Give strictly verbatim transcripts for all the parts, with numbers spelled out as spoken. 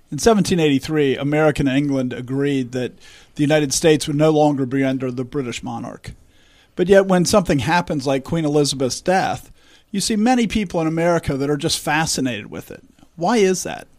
In seventeen eighty-three, America and England agreed that the United States would no longer be under the British monarch. But yet when something happens like Queen Elizabeth's death, you see many people in America that are just fascinated with it. Why is that?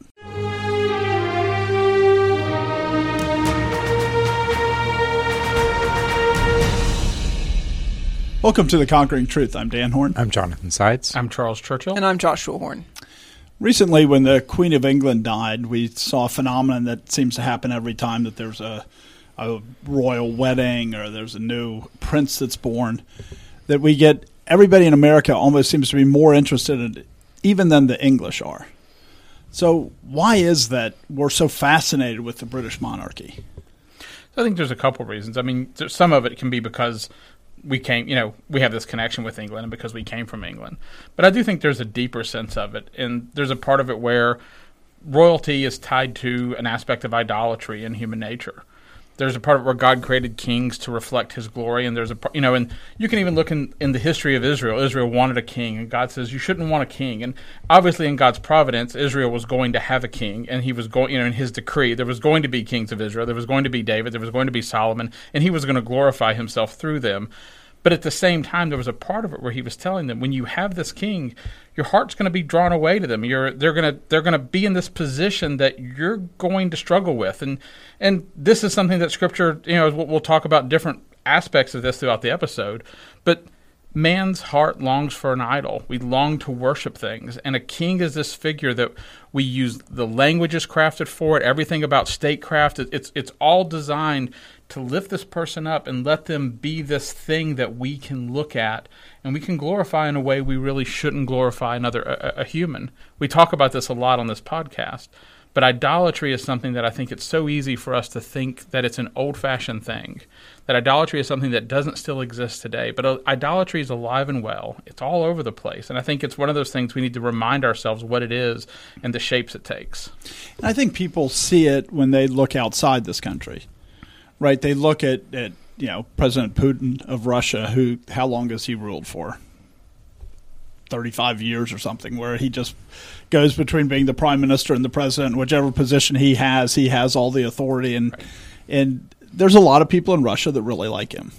Welcome to The Conquering Truth. I'm Dan Horn. I'm Jonathan Sides. I'm Charles Churchill. And I'm Joshua Horn. Recently, when the Queen of England died, we saw a phenomenon that seems to happen every time that there's a, a royal wedding or there's a new prince that's born, that we get everybody in America almost seems to be more interested in it even than the English are. So why is that we're so fascinated with the British monarchy? I think there's a couple reasons. I mean, some of it can be because we came, you know, we have this connection with England and because we came from England. But I do think there's a deeper sense of it. And there's a part of it where royalty is tied to an aspect of idolatry in human nature. There's a part of it where God created kings to reflect his glory. And there's a, you know, and you can even look in, in the history of Israel. Israel wanted a king, and God says you shouldn't want a king. And obviously in God's providence, Israel was going to have a king, and he was going, you know, in his decree, there was going to be kings of Israel. There was going to be David. There was going to be Solomon, and he was going to glorify himself through them. But at the same time, there was a part of it where he was telling them, when you have this king, your heart's going to be drawn away to them. You're they're going to they're going to be in this position that you're going to struggle with, and and this is something that Scripture, you know, we'll, we'll talk about different aspects of this throughout the episode. But man's heart longs for an idol. We long to worship things, and a king is this figure that we use. The language is crafted for it. Everything about statecraft, it's it's all designed to lift this person up and let them be this thing that we can look at and we can glorify in a way we really shouldn't glorify another a, a human. We talk about this a lot on this podcast, but idolatry is something that I think it's so easy for us to think that it's an old-fashioned thing, that idolatry is something that doesn't still exist today. But idolatry is alive and well. It's all over the place, and I think it's one of those things we need to remind ourselves what it is and the shapes it takes. And I think people see it when they look outside this country. Right, they look at, at you know President Putin of Russia, who how long has he ruled for? thirty-five years or something, where he just goes between being the prime minister and the president. Whichever position he has, he has all the authority, and right. and there's a lot of people in Russia that really like him,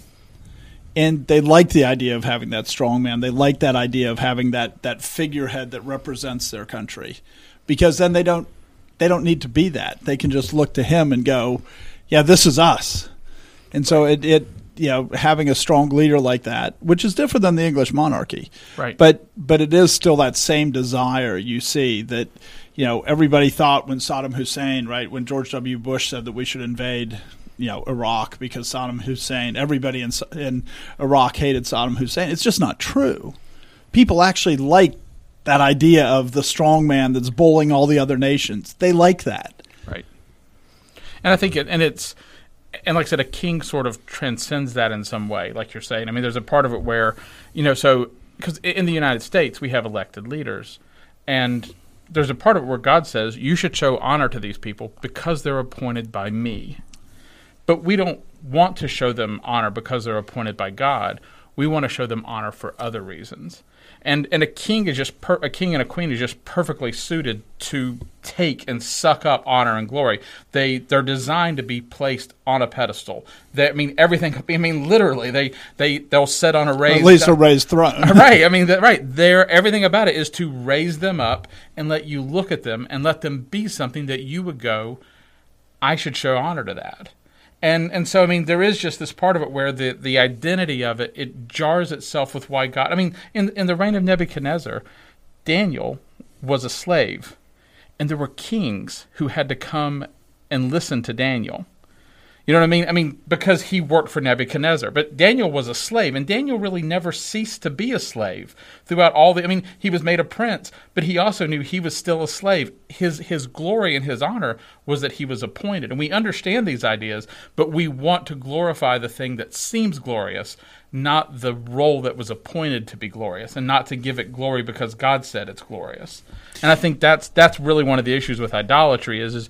and they like the idea of having that strong man. They like that idea of having that that figurehead that represents their country, because then they don't they don't need to be that. They can just look to him and go, yeah, this is us. And so it, it, you know, having a strong leader like that, which is different than the English monarchy. Right. But but it is still that same desire you see that, you know, everybody thought when Saddam Hussein, right, when George W. Bush said that we should invade, you know, Iraq because Saddam Hussein, everybody in, in Iraq hated Saddam Hussein. It's just not true. People actually like that idea of the strong man that's bullying all the other nations. They like that. Right. And I think it, and it's, and like I said, a king sort of transcends that in some way, like you're saying. I mean, there's a part of it where, you know, so, because in the United States, we have elected leaders, and there's a part of it where God says, you should show honor to these people because they're appointed by me. But we don't want to show them honor because they're appointed by God. We want to show them honor for other reasons. And and a king is just per, a king and a queen is just perfectly suited to take and suck up honor and glory. They they're designed to be placed on a pedestal. They, I mean everything. I mean literally, they they they'll sit on a raised, at least a raised throne. Right. I mean that, right. They're everything about it is to raise them up and let you look at them and let them be something that you would go, I should show honor to that. And and so, I mean, there is just this part of it where the, the identity of it, it jars itself with why God... I mean, in, in the reign of Nebuchadnezzar, Daniel was a slave, and there were kings who had to come and listen to Daniel. You know what I mean? I mean, because he worked for Nebuchadnezzar. But Daniel was a slave, and Daniel really never ceased to be a slave throughout all the... I mean, he was made a prince, but he also knew he was still a slave. His his glory and his honor was that he was appointed. And we understand these ideas, but we want to glorify the thing that seems glorious, not the role that was appointed to be glorious, and not to give it glory because God said it's glorious. And I think that's that's really one of the issues with idolatry is, is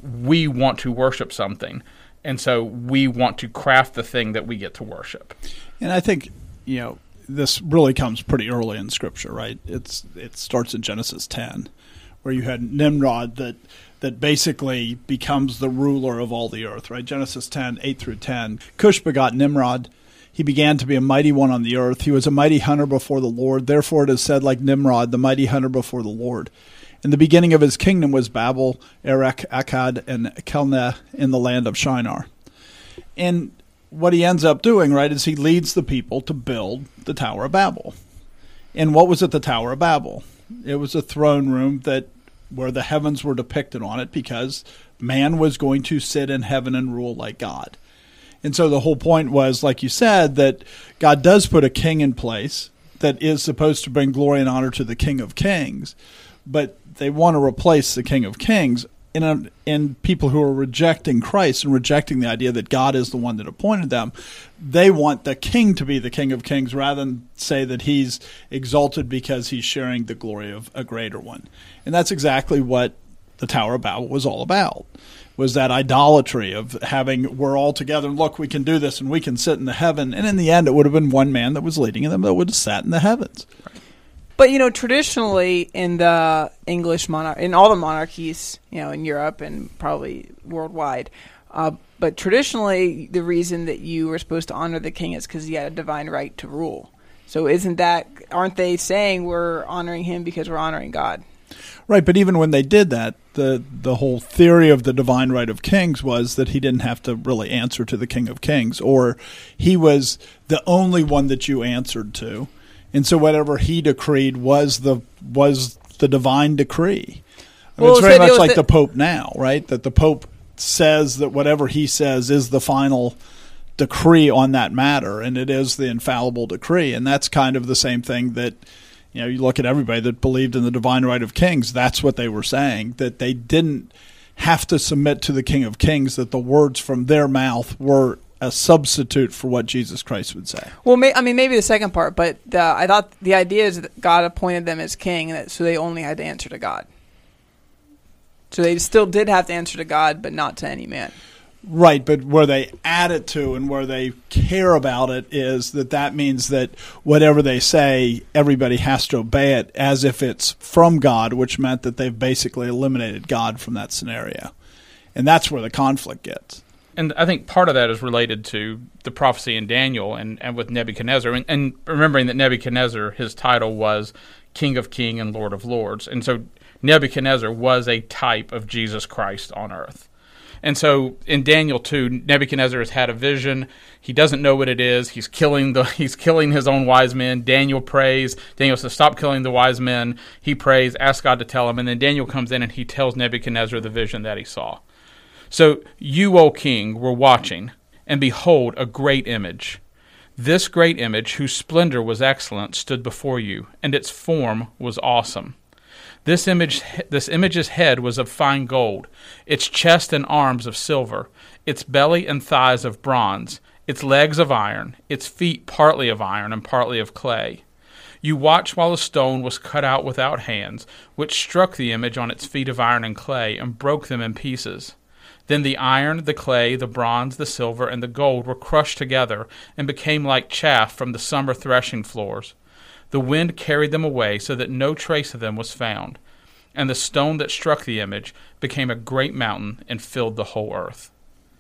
we want to worship something. And so we want to craft the thing that we get to worship. And I think, you know, this really comes pretty early in Scripture, right? It's It starts in Genesis ten, where you had Nimrod that that basically becomes the ruler of all the earth, right? Genesis ten, eight through ten. Cush begot Nimrod. He began to be a mighty one on the earth. He was a mighty hunter before the Lord. Therefore it is said, like Nimrod, the mighty hunter before the Lord. And the beginning of his kingdom was Babel, Erech, Akkad, and Calneh in the land of Shinar. And what he ends up doing, right, is he leads the people to build the Tower of Babel. And what was at the Tower of Babel? It was a throne room that where the heavens were depicted on it, because man was going to sit in heaven and rule like God. And so the whole point was, like you said, that God does put a king in place that is supposed to bring glory and honor to the King of Kings, but they want to replace the King of Kings. In, a, in people who are rejecting Christ and rejecting the idea that God is the one that appointed them, they want the king to be the King of Kings rather than say that he's exalted because he's sharing the glory of a greater one. And that's exactly what the Tower of Babel was all about, was that idolatry of having, we're all together, and look, we can do this, and we can sit in the heaven. And in the end, it would have been one man that was leading them that would have sat in the heavens. But, you know, traditionally in the English monarch, in all the monarchies, you know, in Europe and probably worldwide, uh, but traditionally the reason that you were supposed to honor the king is because he had a divine right to rule. So isn't that, aren't they saying we're honoring him because we're honoring God? Right, but even when they did that, the the whole theory of the divine right of kings was that he didn't have to really answer to the King of Kings, or he was the only one that you answered to. And so whatever he decreed was the was the divine decree. I mean, well, it's very much like the, the Pope now, right? That the Pope says that whatever he says is the final decree on that matter, and it is the infallible decree. And that's kind of the same thing that, you know, you look at everybody that believed in the divine right of kings, that's what they were saying, that they didn't have to submit to the King of Kings, that the words from their mouth were a substitute for what Jesus Christ would say. Well, may, I mean, maybe the second part, but the, I thought the idea is that God appointed them as king, that, so they only had to answer to God. So they still did have to answer to God, but not to any man. Right, but where they add it to and where they care about it is that that means that whatever they say, everybody has to obey it as if it's from God, which meant that they've basically eliminated God from that scenario. And that's where the conflict gets. And I think part of that is related to the prophecy in Daniel and, and with Nebuchadnezzar. And, and remembering that Nebuchadnezzar, his title was King of Kings and Lord of Lords. And so Nebuchadnezzar was a type of Jesus Christ on earth. And so in Daniel two, Nebuchadnezzar has had a vision. He doesn't know what it is. He's killing the he's killing his own wise men. Daniel prays. Daniel says, stop killing the wise men. He prays, asks God to tell him. And then Daniel comes in and he tells Nebuchadnezzar the vision that he saw. So you, O king, were watching, and behold, a great image. This great image, whose splendor was excellent, stood before you, and its form was awesome. This image, this image's head was of fine gold, its chest and arms of silver, its belly and thighs of bronze, its legs of iron, its feet partly of iron and partly of clay. You watched while a stone was cut out without hands, which struck the image on its feet of iron and clay, and broke them in pieces. Then the iron, the clay, the bronze, the silver, and the gold were crushed together and became like chaff from the summer threshing floors. The wind carried them away so that no trace of them was found. And the stone that struck the image became a great mountain and filled the whole earth.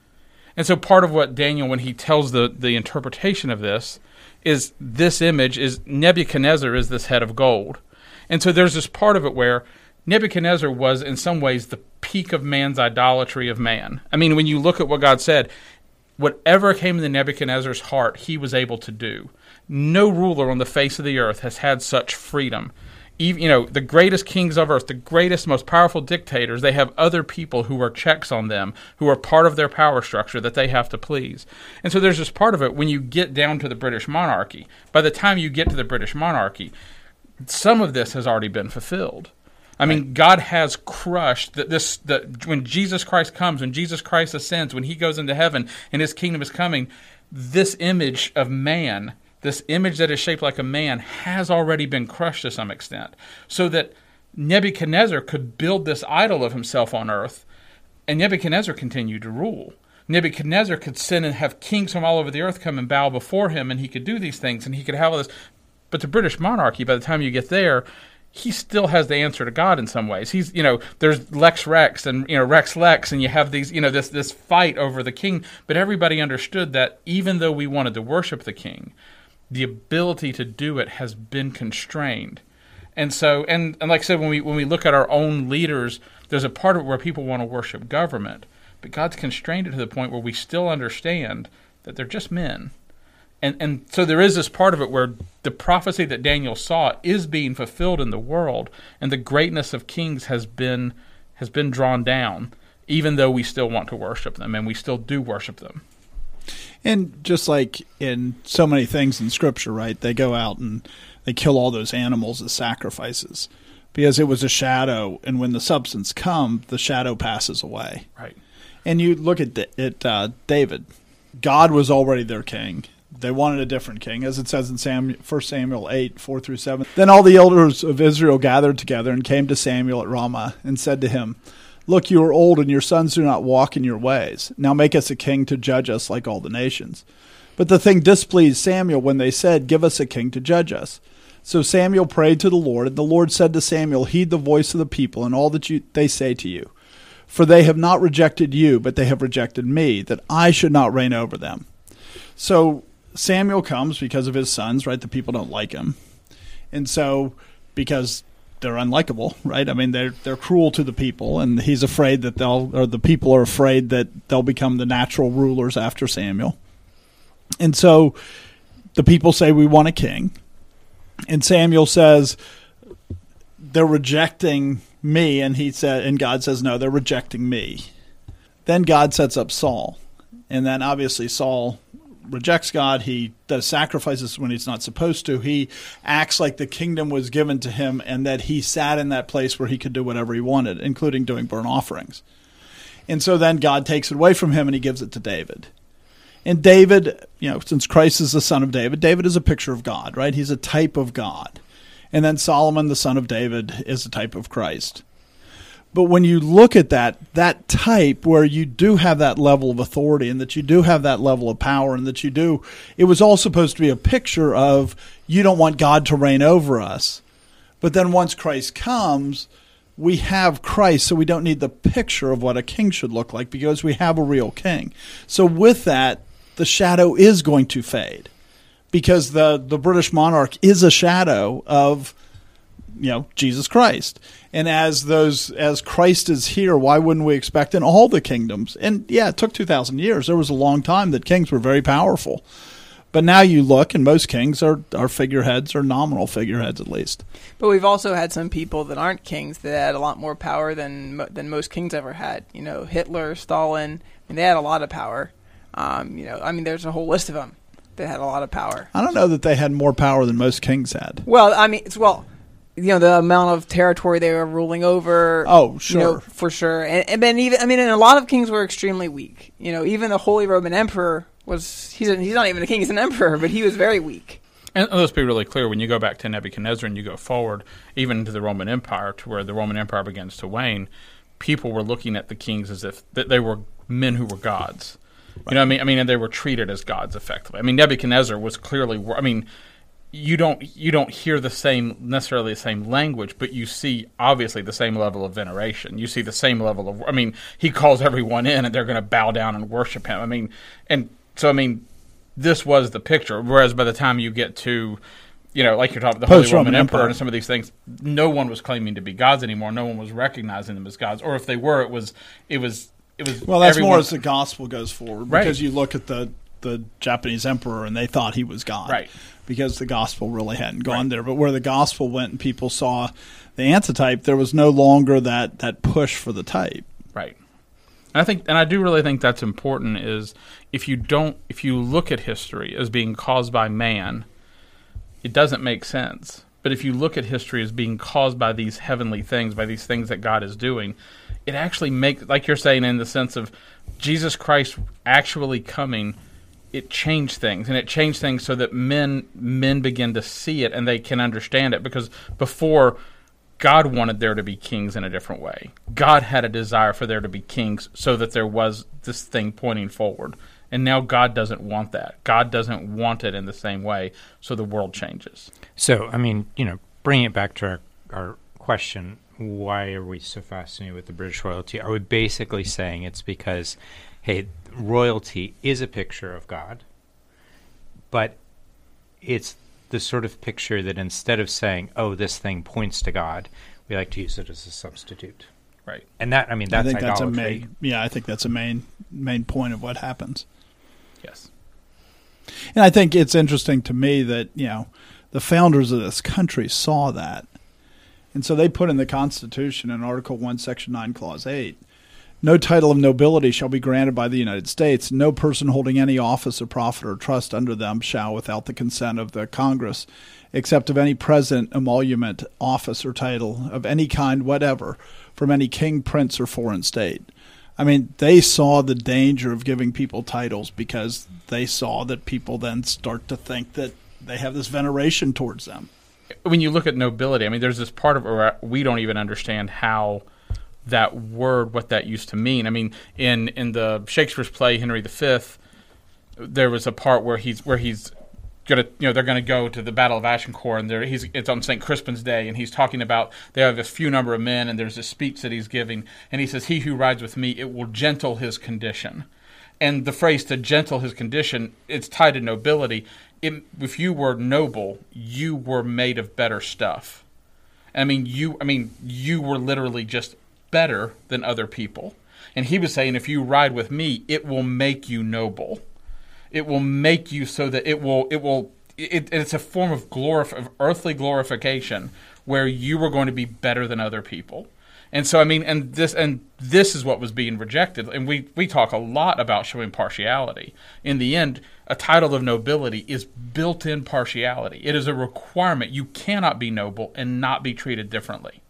And so part of what Daniel, when he tells the, the interpretation of this, is this image is Nebuchadnezzar is this head of gold. And so there's this part of it where Nebuchadnezzar was in some ways the peak of man's idolatry of man. I mean, when you look at what God said, whatever came into Nebuchadnezzar's heart, he was able to do. No ruler on the face of the earth has had such freedom. Even, you know, the greatest kings of earth, the greatest, most powerful dictators, they have other people who are checks on them, who are part of their power structure that they have to please. And so there's this part of it when you get down to the British monarchy. By the time you get to the British monarchy, some of this has already been fulfilled. I mean, right. God has crushed the, this. The, when Jesus Christ comes, when Jesus Christ ascends, when he goes into heaven and his kingdom is coming, this image of man, this image that is shaped like a man, has already been crushed to some extent. So that Nebuchadnezzar could build this idol of himself on earth, and Nebuchadnezzar continued to rule. Nebuchadnezzar could send and have kings from all over the earth come and bow before him, and he could do these things, and he could have all this. But the British monarchy, by the time you get there, he still has the answer to God in some ways. He's, you know, there's Lex Rex and, you know, Rex Lex, and you have these, you know, this this fight over the king. But everybody understood that even though we wanted to worship the king, the ability to do it has been constrained. And so, and, and like I said, when we when we look at our own leaders, there's a part of it where people want to worship government, but God's constrained it to the point where we still understand that they're just men. And and so there is this part of it where the prophecy that Daniel saw is being fulfilled in the world, and the greatness of kings has been has been drawn down, even though we still want to worship them, and we still do worship them. And just like in so many things in Scripture, right, they go out and they kill all those animals as sacrifices because it was a shadow, and when the substance comes, the shadow passes away. Right. And you look at, at uh, David. God was already their king. They wanted a different king, as it says in Samuel, First Samuel eight, four through seven. Then all the elders of Israel gathered together and came to Samuel at Ramah and said to him, "Look, you are old, and your sons do not walk in your ways. Now make us a king to judge us like all the nations." But the thing displeased Samuel when they said, "Give us a king to judge us." So Samuel prayed to the Lord, and the Lord said to Samuel, "Heed the voice of the people and all that you, they say to you. For they have not rejected you, but they have rejected me, that I should not reign over them." So Samuel comes because of his sons, right? The people don't like him. And so because they're unlikable, right? I mean, they're they're cruel to the people, and he's afraid that they'll, or the people are afraid that they'll become the natural rulers after Samuel. And so the people say, "We want a king." And Samuel says, "They're rejecting me," and he said, and God says, "No, they're rejecting me." Then God sets up Saul, and then obviously Saul rejects God. He does sacrifices when he's not supposed to. He acts like the kingdom was given to him and that he sat in that place where he could do whatever he wanted, including doing burnt offerings. And so then God takes it away from him and he gives it to David. And David, you know, since Christ is the son of David, David is a picture of God, right? He's a type of God. And then Solomon, the son of David, is a type of Christ. But when you look at that, that type where you do have that level of authority and that you do have that level of power and that you do, it was all supposed to be a picture of you don't want God to reign over us. But then once Christ comes, we have Christ, so we don't need the picture of what a king should look like because we have a real king. So with that, the shadow is going to fade because the, the British monarch is a shadow of, you know, Jesus Christ. And as those as Christ is here, why wouldn't we expect in all the kingdoms? And yeah, it took two thousand years. There was a long time that kings were very powerful. But now you look, and most kings are, are figureheads, or nominal figureheads at least. But we've also had some people that aren't kings that had a lot more power than than most kings ever had. You know, Hitler, Stalin, I mean, they had a lot of power. Um, you know, I mean, there's a whole list of them that had a lot of power. I don't know that they had more power than most kings had. Well, I mean, it's well... You know, the amount of territory they were ruling over. Oh, sure. You know, for sure. And, and then even, I mean, and a lot of kings were extremely weak. You know, even the Holy Roman Emperor was, he's, a, he's not even a king, he's an emperor, but he was very weak. And let's be really clear, when you go back to Nebuchadnezzar and you go forward, even to the Roman Empire, to where the Roman Empire begins to wane, people were looking at the kings as if th- they were men who were gods. Right. You know what I mean? I mean, and they were treated as gods, effectively. I mean, Nebuchadnezzar was clearly, I mean... You don't you don't hear the same necessarily the same language, but you see obviously the same level of veneration. You see the same level of. I mean, he calls everyone in, and they're going to bow down and worship him. I mean, and so I mean, this was the picture. Whereas by the time you get to, you know, like you're talking about the Holy Roman Emperor and some of these things, no one was claiming to be gods anymore. No one was recognizing them as gods, or if they were, it was it was it was. Well, that's everyone, more as the gospel goes forward, right. Because you look at the the Japanese emperor, and they thought he was God, right? Because the gospel really hadn't gone right. there. But where the gospel went and people saw the antitype, there was no longer that, that push for the type. Right. And I think, and I do really think that's important, is if you don't, if you look at history as being caused by man, it doesn't make sense. But if you look at history as being caused by these heavenly things, by these things that God is doing, it actually makes, like you're saying, in the sense of Jesus Christ actually coming, it changed things, and it changed things so that men men begin to see it and they can understand it. Because before, God wanted there to be kings in a different way. God had a desire for there to be kings so that there was this thing pointing forward. And now God doesn't want that. God doesn't want it in the same way, so the world changes. So, I mean, you know, bringing it back to our our question, why are we so fascinated with the British royalty? Are we basically saying it's because, hey, royalty is a picture of God, but it's the sort of picture that instead of saying, oh, this thing points to God, we like to use it as a substitute. Right. And that, I mean, that's I think idolatry. that's a main, yeah, I think that's a main main point of what happens. Yes. And I think it's interesting to me that, you know, the founders of this country saw that. And so they put in the Constitution in Article one, Section nine, Clause eight, no title of nobility shall be granted by the United States. No person holding any office or profit or trust under them shall, without the consent of the Congress, except of any present emolument, office, or title of any kind whatever, from any king, prince, or foreign state. I mean, they saw the danger of giving people titles because they saw that people then start to think that they have this veneration towards them. When you look at nobility, I mean, there's this part of it where we don't even understand how that word, what that used to mean. I mean, in, in the Shakespeare's play Henry the Fifth, there was a part where he's where he's gonna, you know, they're gonna go to the Battle of Agincourt, and he's it's on Saint Crispin's Day, and he's talking about they have a few number of men, and there's a speech that he's giving, and he says, "He who rides with me, it will gentle his condition." And the phrase "to gentle his condition," it's tied to nobility. It, if you were noble, you were made of better stuff. I mean, you. I mean, you were literally just better than other people. And he was saying, if you ride with me, it will make you noble. It will make you so that it will. It will. It, it's a form of glorif- of earthly glorification where you were going to be better than other people. And so, I mean, and this and this is what was being rejected. And we, we talk a lot about showing partiality. In the end, a title of nobility is built-in partiality. It is a requirement. You cannot be noble and not be treated differently.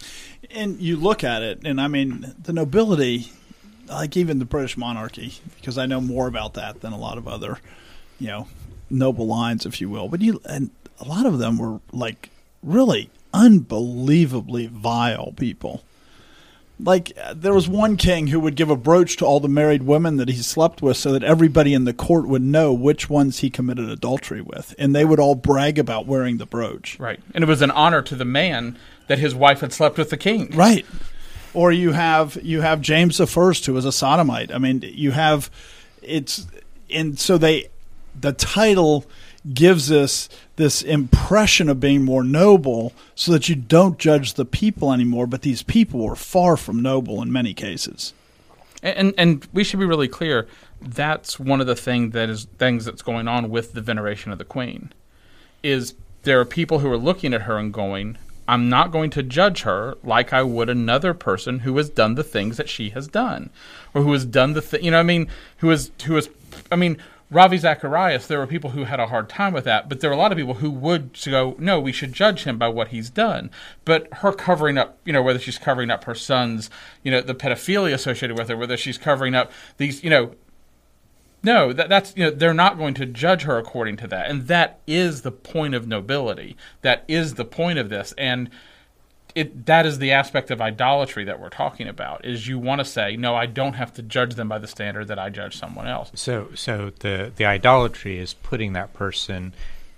And you look at it, and I mean, the nobility, like even the British monarchy, because I know more about that than a lot of other, you know, noble lines, if you will. But you, and a lot of them were like really unbelievably vile people. Like, there was one king who would give a brooch to all the married women that he slept with so that everybody in the court would know which ones he committed adultery with. And they would all brag about wearing the brooch. Right. And it was an honor to the man that his wife had slept with the king. Right. Or you have you have James the First, who was a sodomite. I mean, you have it's and so they the title gives us this impression of being more noble so that you don't judge the people anymore, but these people were far from noble in many cases. And and, and we should be really clear, that's one of the thing that is things that's going on with the veneration of the Queen, is there are people who are looking at her and going, I'm not going to judge her like I would another person who has done the things that she has done, or who has done the thing, you know what I mean, who is, who is, I mean, Ravi Zacharias, there were people who had a hard time with that, but there were a lot of people who would go, no, we should judge him by what he's done. But her covering up, you know, whether she's covering up her son's, you know, the pedophilia associated with her, whether she's covering up these, you know, no, that, that's, you know, they're not going to judge her according to that. And that is the point of nobility. That is the point of this. And it that is the aspect of idolatry that we're talking about, is you want to say, no, I don't have to judge them by the standard that I judge someone else. So so the, the idolatry is putting that person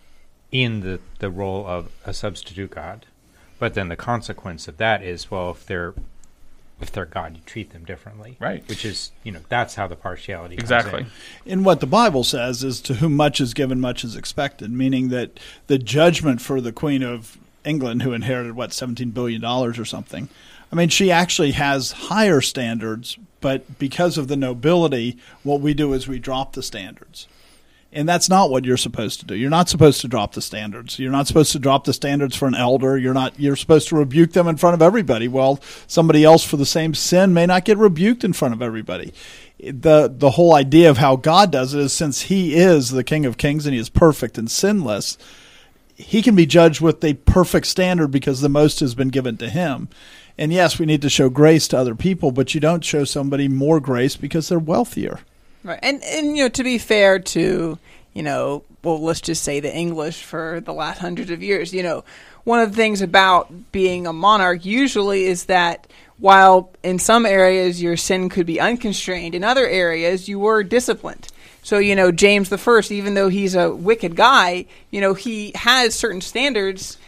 in the, the role of a substitute God. But then the consequence of that is, well, if they're if they're God, you treat them differently. Right. Which is, you know, that's how the partiality comes Exactly. in. And what the Bible says is, to whom much is given, much is expected, meaning that the judgment for the Queen of England, who inherited, what, seventeen billion dollars or something, I mean, she actually has higher standards, but because of the nobility, what we do is we drop the standards. And that's not what you're supposed to do. You're not supposed to drop the standards. You're not supposed to drop the standards for an elder. You're not. You're supposed to rebuke them in front of everybody. Well, somebody else for the same sin may not get rebuked in front of everybody. The the whole idea of how God does it is, since he is the King of Kings and he is perfect and sinless, he can be judged with a perfect standard because the most has been given to him. And yes, we need to show grace to other people, but you don't show somebody more grace because they're wealthier. Right. And, and, you know, to be fair to, you know, well, let's just say the English for the last hundreds of years, you know, one of the things about being a monarch usually is that while in some areas your sin could be unconstrained, in other areas you were disciplined. So, you know, James the First, even though he's a wicked guy, you know, he has certain standards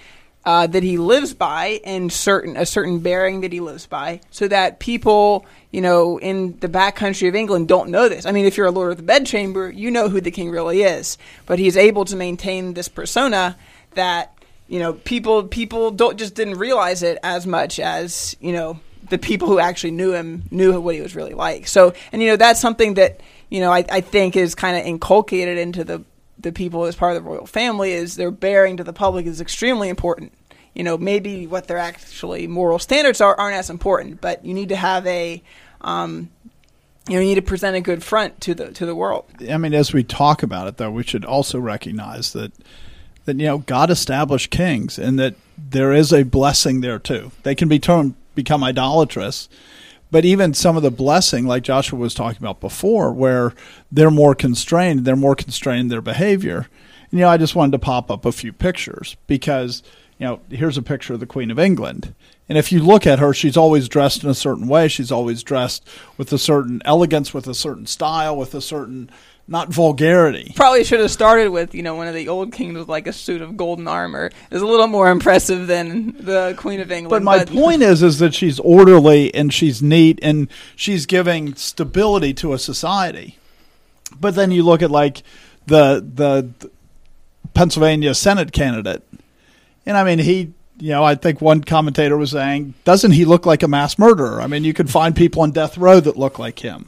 uh, that he lives by and certain a certain bearing that he lives by, so that people, you know, in the back country of England don't know this. I mean, if you're a Lord of the Bedchamber, you know who the king really is, but he's able to maintain this persona that, you know, people people don't just didn't realize it as much as, you know, the people who actually knew him knew what he was really like. So, and you know, that's something that, you know, I, I think is kind of inculcated into the the people as part of the royal family, is their bearing to the public is extremely important. You know, maybe what their actually moral standards are aren't as important, but you need to have a, um, you know, you need to present a good front to the to the world. I mean, as we talk about it, though, we should also recognize that that you know God established kings, and that there is a blessing there too. They can be turned become idolatrous. But even some of the blessing, like Joshua was talking about before, where they're more constrained, they're more constrained in their behavior. And, you know, I just wanted to pop up a few pictures because, you know, here's a picture of the Queen of England. And if you look at her, she's always dressed in a certain way. She's always dressed with a certain elegance, with a certain style, with a certain, not vulgarity. Probably should have started with, you know, one of the old kings with like a suit of golden armor. It's a little more impressive than the Queen of England. But my but point is, is that she's orderly and she's neat and she's giving stability to a society. But then you look at like the the, the Pennsylvania Senate candidate, and I mean he. You know, I think one commentator was saying, doesn't he look like a mass murderer? I mean, you could find people on death row that look like him.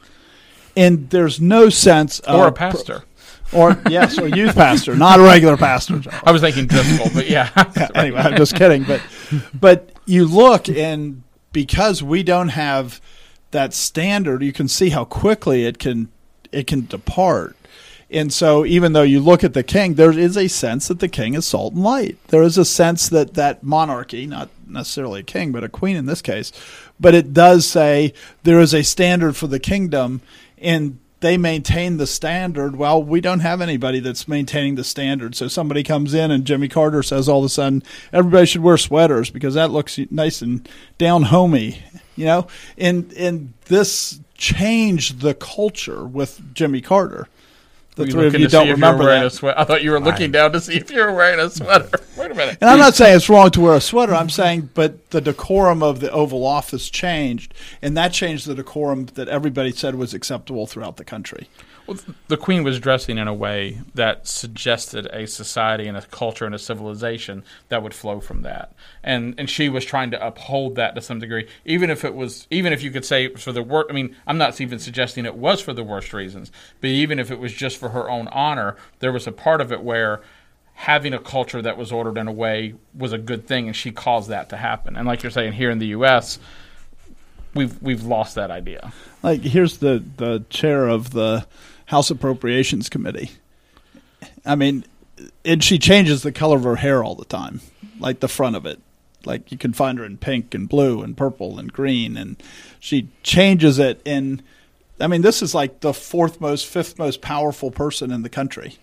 And there's no sense of... Or a pastor. Or, yes, or a youth pastor, not a regular pastor. I was thinking Driscoll, but yeah. yeah. Anyway, I'm just kidding. But, but you look, and because we don't have that standard, you can see how quickly it can it can depart. And so even though you look at the king, there is a sense that the king is salt and light. There is a sense that that monarchy, not necessarily a king, but a queen in this case, but it does say there is a standard for the kingdom, and they maintain the standard. Well, we don't have anybody that's maintaining the standard. So somebody comes in and Jimmy Carter says all of a sudden everybody should wear sweaters because that looks nice and down-homey, you know? And, and this changed the culture with Jimmy Carter. The three of you don't remember that. A sweater? I thought you were looking down to see if you were wearing a sweater. Wait a minute. And I'm not saying it's wrong to wear a sweater. I'm saying, but the decorum of the Oval Office changed, and that changed the decorum that everybody said was acceptable throughout the country. Well, the Queen was dressing in a way that suggested a society and a culture and a civilization that would flow from that, and and she was trying to uphold that to some degree, even if it was, even if you could say for the worst. I mean, I'm not even suggesting it was for the worst reasons, but even if it was just for her own honor, there was a part of it where having a culture that was ordered in a way was a good thing, and she caused that to happen. And like you're saying, here in the U S, we've we've lost that idea. Like here's the the chair of the House Appropriations Committee. I mean, and she changes the color of her hair all the time, like the front of it. Like you can find her in pink and blue and purple and green, and she changes it. And I mean, this is like the fourth most, fifth most powerful person in the country.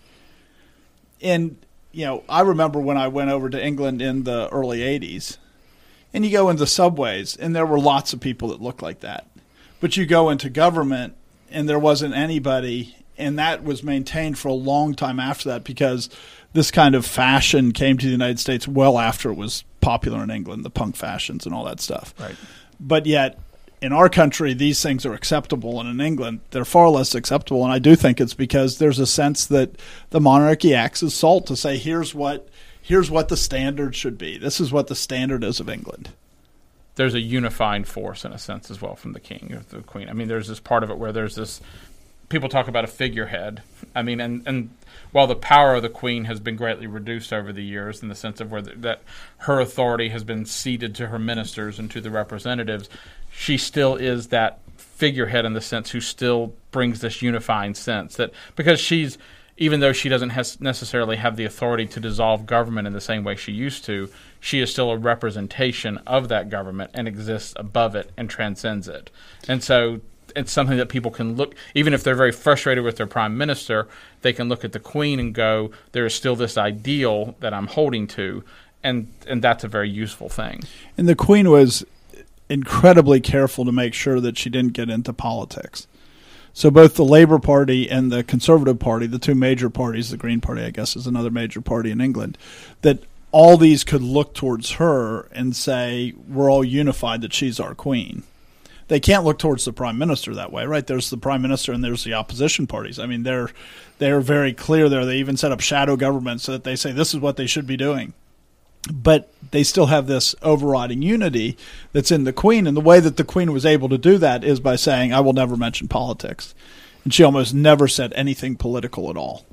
And, you know, I remember when I went over to England in the early eighties, and you go into subways, and there were lots of people that looked like that. But you go into government, and there wasn't anybody, and that was maintained for a long time after that because this kind of fashion came to the United States well after it was popular in England, the punk fashions and all that stuff. Right. But yet, in our country, these things are acceptable, and in England, they're far less acceptable. And I do think it's because there's a sense that the monarchy acts as salt to say, here's what, here's what the standard should be. This is what the standard is of England. There's a unifying force in a sense as well from the king or the queen. I mean, there's this part of it where there's this, people talk about a figurehead. I mean, and, and while the power of the queen has been greatly reduced over the years in the sense of where the, that her authority has been ceded to her ministers and to the representatives, she still is that figurehead in the sense who still brings this unifying sense that because she's, even though she doesn't has necessarily have the authority to dissolve government in the same way she used to, she is still a representation of that government and exists above it and transcends it. And so it's something that people can look, even if they're very frustrated with their prime minister, they can look at the queen and go, there is still this ideal that I'm holding to, and, and that's a very useful thing. And the queen was incredibly careful to make sure that she didn't get into politics. So both the Labour Party and the Conservative Party, the two major parties, the Green Party, I guess, is another major party in England, that all these could look towards her and say, we're all unified that she's our queen. They can't look towards the prime minister that way, right? There's the prime minister and there's the opposition parties. I mean, they're they're very clear there. They even set up shadow governments so that they say this is what they should be doing. But they still have this overriding unity that's in the queen. And the way that the queen was able to do that is by saying, I will never mention politics. And she almost never said anything political at all.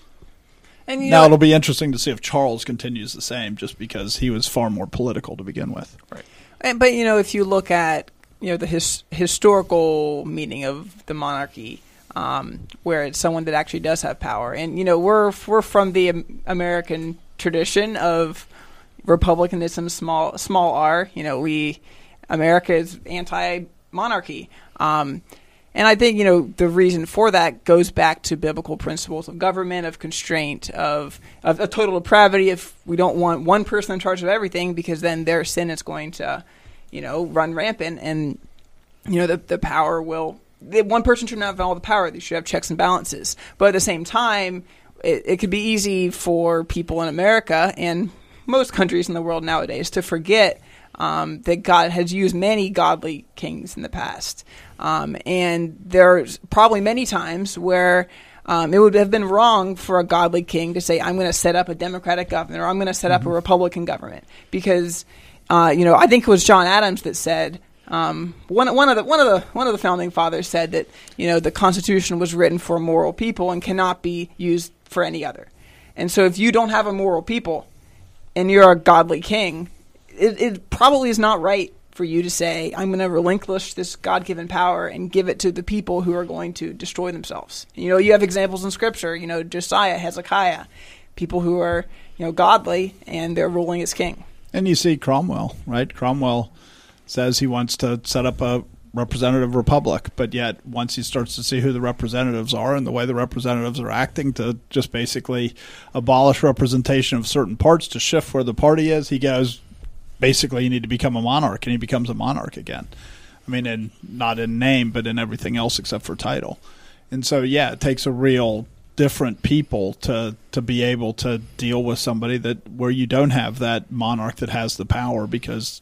And you now, know, it'll be interesting to see if Charles continues the same, just because he was far more political to begin with. Right. And, but, you know, if you look at, you know, the his, historical meaning of the monarchy, um, where it's someone that actually does have power. And, you know, we're we're from the American tradition of republicanism, small small r. You know, we America is anti-monarchy. Um, and I think, you know, the reason for that goes back to biblical principles of government, of constraint, of, of, of total depravity. If we don't want one person in charge of everything, because then their sin is going to, you know, run rampant, and, you know, the the power will, the one person shouldn't have all the power. They should have checks and balances. But at the same time, it, it could be easy for people in America and most countries in the world nowadays to forget um, that God has used many godly kings in the past. Um, and there's probably many times where um, it would have been wrong for a godly king to say, I'm going to set up a Democratic government, or I'm going to set mm-hmm. up a Republican government. Because, uh, you know, I think it was John Adams that said, um, one, one of the one of the one of the founding fathers said that, you know, the Constitution was written for moral people and cannot be used for any other. And so if you don't have a moral people and you're a godly king, it, it probably is not right for you to say, I'm going to relinquish this God-given power and give it to the people who are going to destroy themselves. You know, you have examples in Scripture, you know, Josiah, Hezekiah, people who are, you know, godly, and they're ruling as king. And you see Cromwell, right? Cromwell says he wants to set up a representative republic, but yet once he starts to see who the representatives are and the way the representatives are acting to just basically abolish representation of certain parts to shift where the party is, he goes, basically you need to become a monarch, and he becomes a monarch again. I mean, in, not in name, but in everything else except for title. And so, yeah, it takes a real different people to to be able to deal with somebody that where you don't have that monarch that has the power, because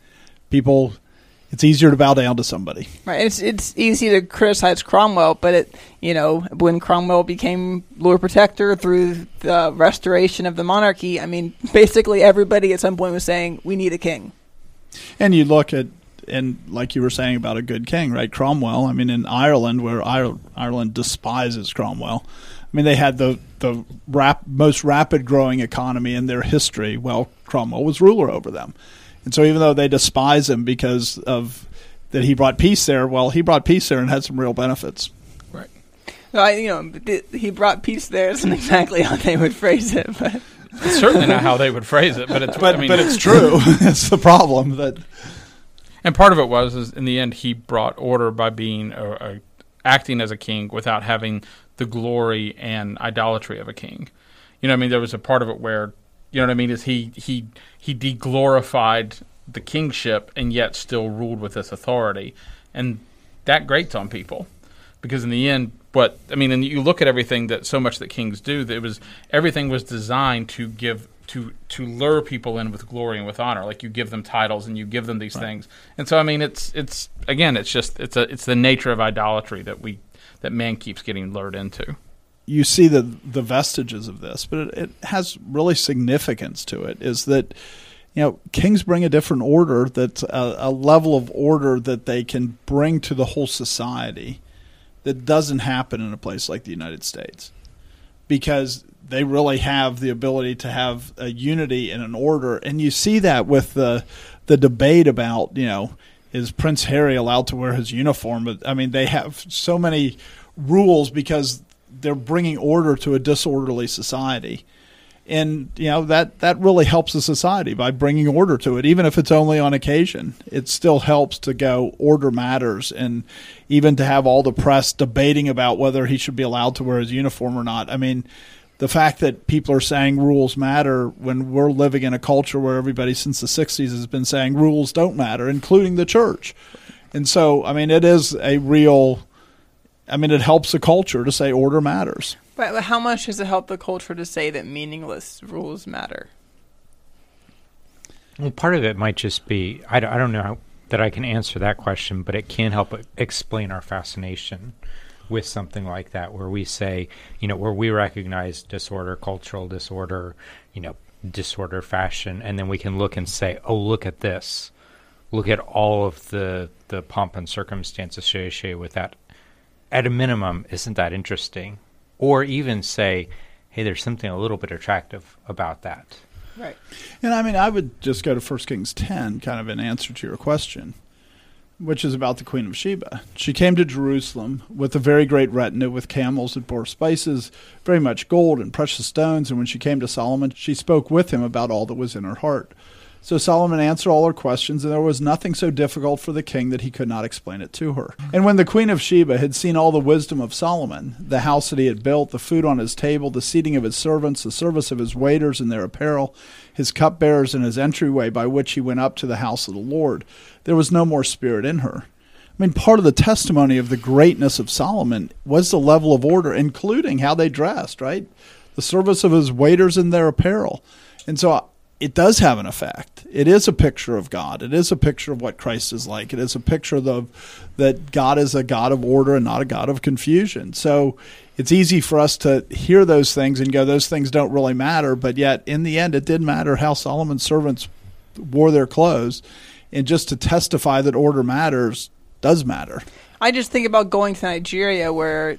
people, it's easier to bow down to somebody. Right. It's it's easy to criticize Cromwell, but it you know when Cromwell became Lord Protector through the restoration of the monarchy, I mean, basically everybody at some point was saying we need a king. And you look at, and like you were saying about a good king, right? Cromwell. I mean, in Ireland, where Ireland despises Cromwell, I mean, they had the the rap, most rapid growing economy in their history. Well, Cromwell was ruler over them. And so even though they despise him because of that he brought peace there, well, he brought peace there and had some real benefits. Right. Well, I, you know, th- he brought peace there isn't exactly how they would phrase it, but it's certainly not how they would phrase it. But it's but, I mean, but it's true. It's the problem that. And part of it was, is in the end, he brought order by being a, a, acting as a king without having the glory and idolatry of a king. You know what I mean? There was a part of it where, you know what I mean, is he he he de-glorified the kingship and yet still ruled with this authority. And that grates on people. Because in the end, what I mean, and you look at everything that so much that kings do, that it was everything was designed to give to to lure people in with glory and with honor. Like you give them titles and you give them these right. things. And so I mean it's it's again it's just it's a it's the nature of idolatry that we that man keeps getting lured into. You see the the vestiges of this, but it, it has really significance to it, is that, you know, kings bring a different order, that's a, a level of order that they can bring to the whole society that doesn't happen in a place like the United States, because they really have the ability to have a unity and an order. And you see that with the the debate about, you know, is Prince Harry allowed to wear his uniform? But I mean, they have so many rules because they're bringing order to a disorderly society. And, you know, that, that really helps the society by bringing order to it. Even if it's only on occasion, it still helps to go, order matters. And even to have all the press debating about whether he should be allowed to wear his uniform or not. I mean, the fact that people are saying rules matter when we're living in a culture where everybody since the sixties has been saying rules don't matter, including the church. And so, I mean, it is a real, I mean, it helps the culture to say order matters. But how much does it help the culture to say that meaningless rules matter? Well, part of it might just be, I, d- I don't know how, that I can answer that question, but it can help explain our fascination with something like that, where we say, you know, where we recognize disorder, cultural disorder, you know, disorder fashion, and then we can look and say, oh, look at this. Look at all of the, the pomp and circumstance associated with that. At a minimum, isn't that interesting? Or even say, hey, there's something a little bit attractive about that. Right. And I mean, I would just go to First Kings ten, kind of in answer to your question, which is about the Queen of Sheba. She came to Jerusalem with a very great retinue, with camels that bore spices, very much gold and precious stones. And when she came to Solomon, she spoke with him about all that was in her heart. So Solomon answered all her questions, and there was nothing so difficult for the king that he could not explain it to her. And when the Queen of Sheba had seen all the wisdom of Solomon, the house that he had built, the food on his table, the seating of his servants, the service of his waiters and their apparel, his cupbearers, and his entryway by which he went up to the house of the Lord, there was no more spirit in her. I mean, part of the testimony of the greatness of Solomon was the level of order, including how they dressed, right? The service of his waiters and their apparel. And so it does have an effect. It is a picture of God. It is a picture of what Christ is like. It is a picture of the, that God is a God of order and not a God of confusion. So it's easy for us to hear those things and go, those things don't really matter. But yet, in the end, it did matter how Solomon's servants wore their clothes. And just to testify that order matters does matter. I just think about going to Nigeria, where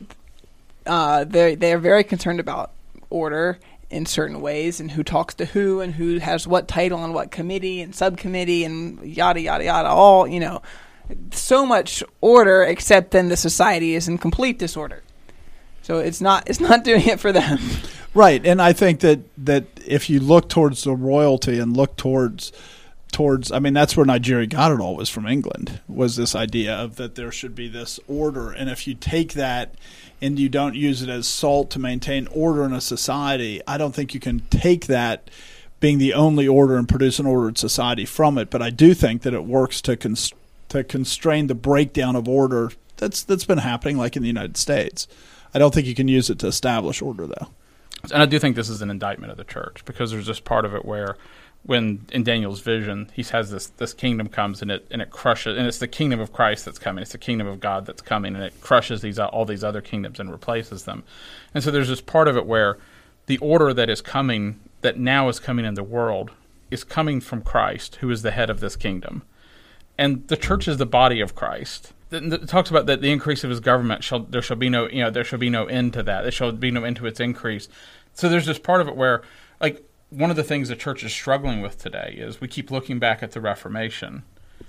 uh, they they are very concerned about order in certain ways, and who talks to who, and who has what title on what committee and subcommittee, and yada yada yada. All, you know, so much order, except then the society is in complete disorder. So it's not it's not doing it for them. Right, and I think that that if you look towards the royalty and look towards towards, I mean, that's where Nigeria got it all, was from England, was this idea of that there should be this order. And if you take that and you don't use it as salt to maintain order in a society, I don't think you can take that being the only order and produce an ordered society from it. But I do think that it works to const- to constrain the breakdown of order that's that's been happening, like in the United States. I don't think you can use it to establish order, though. And I do think this is an indictment of the church, because there's just part of it where, when in Daniel's vision, he has this this kingdom comes and it and it crushes, and it's the kingdom of Christ that's coming. It's the kingdom of God that's coming, and it crushes these all these other kingdoms and replaces them. And so there's this part of it where the order that is coming, that now is coming in the world, is coming from Christ, who is the head of this kingdom. And the church is the body of Christ. It talks about that the increase of his government shall there shall be no you know there shall be no end to that. There shall be no end to its increase. So there's this part of it where, like, one of the things the church is struggling with today is we keep looking back at the Reformation,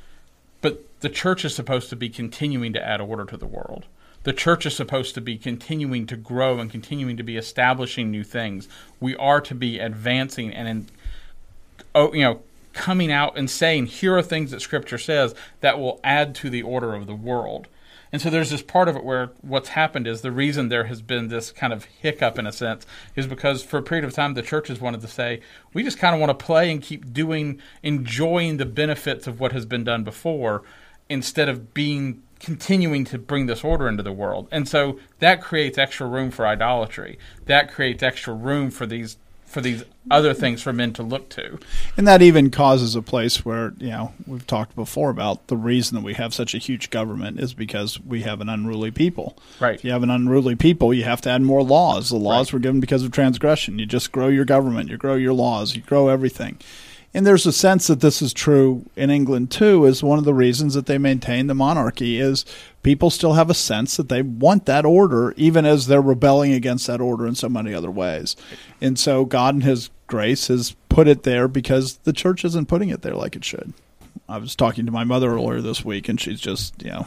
but the church is supposed to be continuing to add order to the world. The church is supposed to be continuing to grow and continuing to be establishing new things. We are to be advancing and, in, oh, you know, coming out and saying, here are things that Scripture says that will add to the order of the world. And so there's this part of it where what's happened is the reason there has been this kind of hiccup, in a sense, is because for a period of time the church has wanted to say, we just kind of want to play and keep doing, enjoying the benefits of what has been done before, instead of being continuing to bring this order into the world. And so that creates extra room for idolatry. That creates extra room for these for these other things for men to look to. And that even causes a place where, you know, we've talked before about the reason that we have such a huge government is because we have an unruly people. Right. If you have an unruly people, you have to add more laws. The laws right. were given because of transgression. You just grow your government, you grow your laws, you grow everything. And there's a sense that this is true in England, too, is one of the reasons that they maintain the monarchy is people still have a sense that they want that order, even as they're rebelling against that order in so many other ways. And so God in his grace has put it there because the church isn't putting it there like it should. I was talking to my mother earlier this week, and she's just, you know,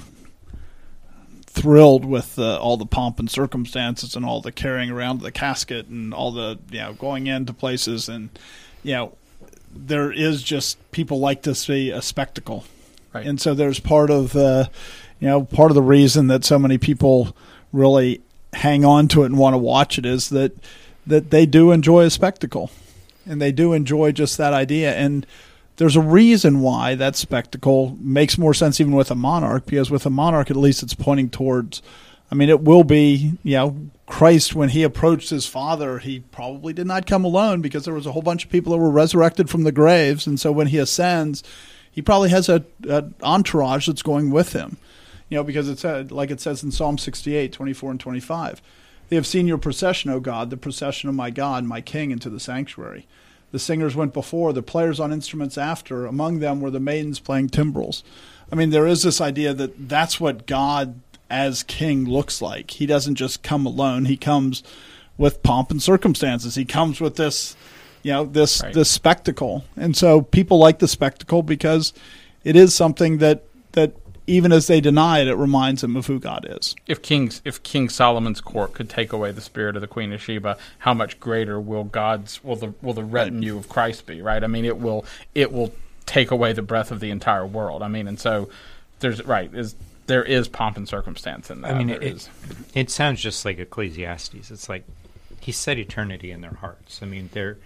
thrilled with uh, all the pomp and circumstances and all the carrying around the casket and all the, you know, going into places. And, you know, there is just, people like to see a spectacle. Right. And so there's part of the, you know, part of the reason that so many people really hang on to it and want to watch it is that, that they do enjoy a spectacle, and they do enjoy just that idea. And there's a reason why that spectacle makes more sense even with a monarch, because with a monarch, at least it's pointing towards I mean, it will be, you know, Christ, when he approached his Father, he probably did not come alone because there was a whole bunch of people that were resurrected from the graves. And so when he ascends, he probably has a, a entourage that's going with him, you know, because it's uh, like it says in Psalm sixty-eight, twenty-four and twenty-five. They have seen your procession, O God, the procession of my God, my King, into the sanctuary. The singers went before, the players on instruments after. Among them were the maidens playing timbrels. I mean, there is this idea that that's what God as King looks like. He doesn't just come alone. He comes with pomp and circumstances. He comes with this, you know, this Right. this spectacle. And so people like the spectacle because it is something that that even as they deny it, it reminds them of who God is. If King's if King Solomon's court could take away the spirit of the Queen of Sheba, how much greater will God's will the will the retinue of Christ be? Right? I mean, it will it will take away the breath of the entire world. I mean, and so there's right is there is pomp and circumstance in that. I mean, There it, is. it sounds just like Ecclesiastes. It's like he set eternity in their hearts. I mean, there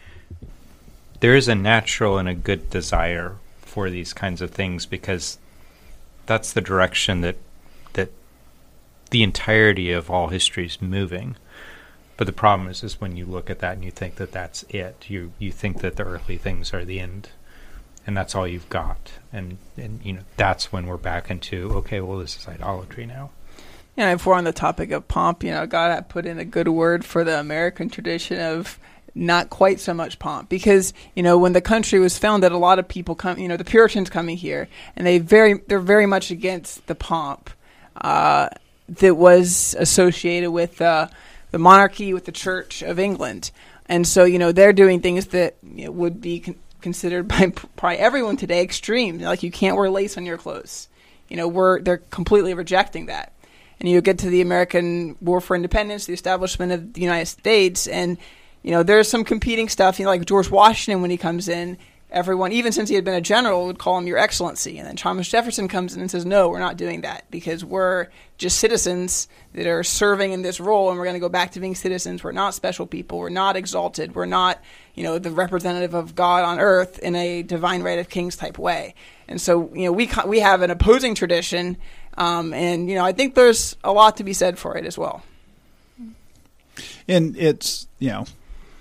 there is a natural and a good desire for these kinds of things because that's the direction that that the entirety of all history is moving. But the problem is, is when you look at that and you think that that's it, you you think that the earthly things are the end, and that's all you've got. And and you know that's when we're back into okay, well, this is idolatry now. You know, if we're on the topic of pomp, you know, God had put in a good word for the American tradition of not quite so much pomp, because you know when the country was founded, a lot of people come, you know, the Puritans coming here, and they very they're very much against the pomp uh, that was associated with uh, the monarchy, with the Church of England, and so you know they're doing things that you know, would be con- considered by probably everyone today extreme, like you can't wear lace on your clothes. You know, we're they're completely rejecting that. And you get to the American War for Independence, the establishment of the United States, and you know there's some competing stuff. You know, like George Washington, when he comes in, everyone, even since he had been a general, would call him Your Excellency. And then Thomas Jefferson comes in and says, no, we're not doing that because we're just citizens that are serving in this role, and we're going to go back to being citizens. We're not special people. We're not exalted. We're not, you know, the representative of God on earth in a divine right of kings type way. And so, you know, we we have an opposing tradition. Um, and, you know, I think there's a lot to be said for it as well. And it's, you know,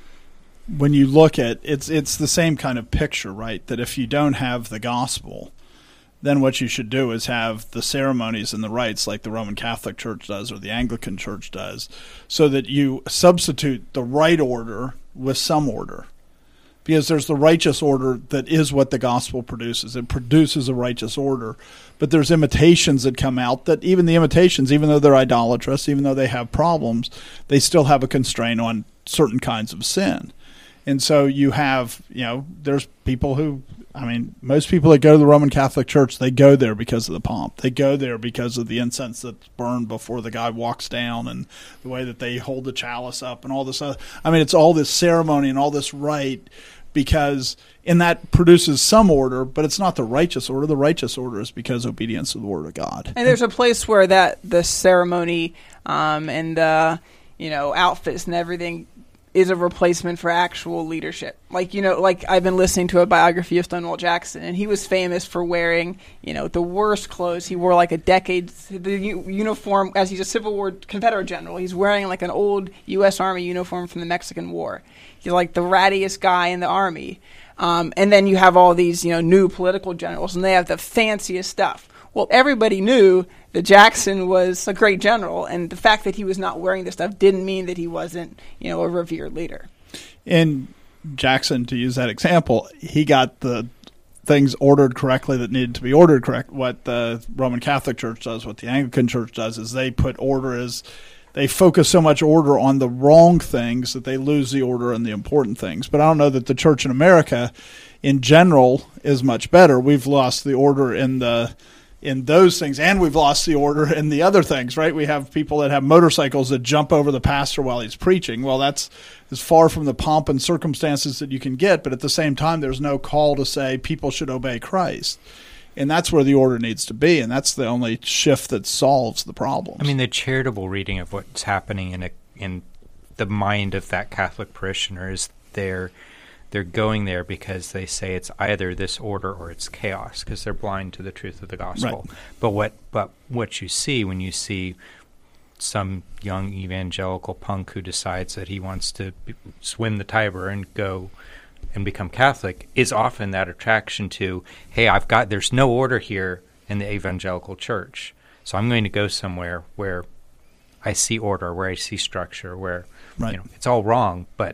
when you look at it's it's the same kind of picture, right? That if you don't have the gospel, then what you should do is have the ceremonies and the rites like the Roman Catholic Church does or the Anglican Church does, so that you substitute the right order with some order. Because there's the righteous order that is what the gospel produces. It produces a righteous order. But there's imitations that come out that even the imitations, even though they're idolatrous, even though they have problems, they still have a constraint on certain kinds of sin. And so you have, you know, there's people who, I mean, most people that go to the Roman Catholic Church, they go there because of the pomp. They go there because of the incense that's burned before the guy walks down and the way that they hold the chalice up and all this other. I mean, it's all this ceremony and all this rite, because and that produces some order, but it's not the righteous order. The righteous order is because obedience to the word of God. And there's a place where that the ceremony um, and the you know outfits and everything is a replacement for actual leadership. Like you know, like I've been listening to a biography of Stonewall Jackson, and he was famous for wearing you know the worst clothes. He wore like a decade the u- uniform as he's a Civil War Confederate general. He's wearing like an old U S Army uniform from the Mexican War. He's like the rattiest guy in the army. Um, and then you have all these, you know, new political generals, and they have the fanciest stuff. Well, everybody knew that Jackson was a great general, and the fact that he was not wearing this stuff didn't mean that he wasn't, you know, a revered leader. And Jackson, to use that example, he got the things ordered correctly that needed to be ordered correct. What the Roman Catholic Church does, what the Anglican Church does, is they put order as they focus so much order on the wrong things that they lose the order on the important things. But I don't know that the church in America in general is much better. We've lost the order in the in those things, and we've lost the order in the other things, right? We have people that have motorcycles that jump over the pastor while he's preaching. Well, that's as far from the pomp and circumstances that you can get, but at the same time, there's no call to say people should obey Christ. And that's where the order needs to be, and that's the only shift that solves the problems. I mean, the charitable reading of what's happening in a, in the mind of that Catholic parishioner is they're, they're going there because they say it's either this order or it's chaos, because they're blind to the truth of the gospel. Right. But what but what you see when you see some young evangelical punk who decides that he wants to b- swim the Tiber and go and become Catholic is often that attraction to, hey, I've got, there's no order here in the evangelical church, so I'm going to go somewhere where I see order, where I see structure, where Right. you know, it's all wrong, but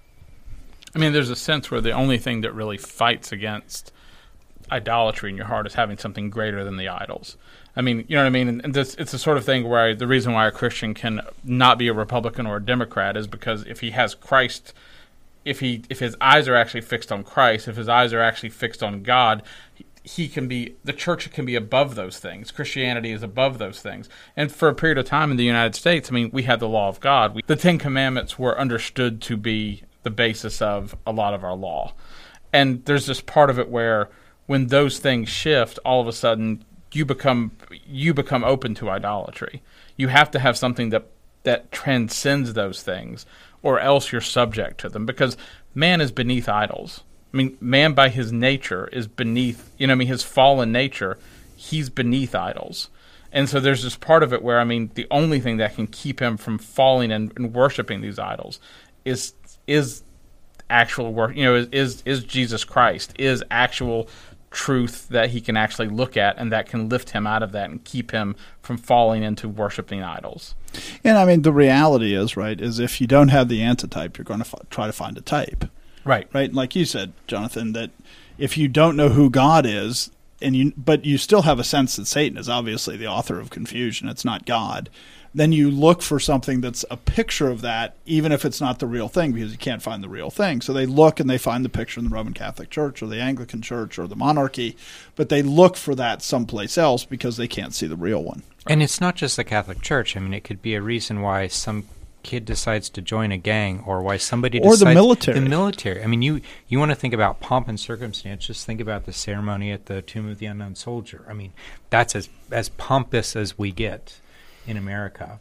I mean, there's a sense where the only thing that really fights against idolatry in your heart is having something greater than the idols. I mean, you know what I mean? And, and this, it's the sort of thing where I, the reason why a Christian can not be a Republican or a Democrat is because if he has Christ, if he if his eyes are actually fixed on Christ, if his eyes are actually fixed on God, he, he can be, the church can be above those things. Christianity is above those things. And for a period of time in the United States, I mean, we had the law of God. We, the Ten Commandments were understood to be the basis of a lot of our law. And there's this part of it where when those things shift, all of a sudden you become you become open to idolatry. You have to have something that that transcends those things, or else you're subject to them, because man is beneath idols. I mean, man by his nature is beneath, you know, I mean, his fallen nature, he's beneath idols. And so there's this part of it where, I mean, the only thing that can keep him from falling and, and worshiping these idols is is actual work, you know, is, is is Jesus Christ, is actual truth that he can actually look at, and that can lift him out of that and keep him from falling into worshiping idols. And I mean, the reality is, right, is if you don't have the antitype, you're going to f- try to find a type. Right. Right. Like you said, Jonathan, that if you don't know who God is, and you, but you still have a sense that Satan is obviously the author of confusion, it's not God, then you look for something that's a picture of that, even if it's not the real thing, because you can't find the real thing. So they look and they find the picture in the Roman Catholic Church or the Anglican Church or the monarchy, but they look for that someplace else because they can't see the real one. and it's not just the Catholic Church. I mean, it could be a reason why some kid decides to join a gang, or why somebody Or decides the military. The military. I mean, you you want to think about pomp and circumstance. Just think about the ceremony at the Tomb of the Unknown Soldier. I mean, that's as as pompous as we get in America,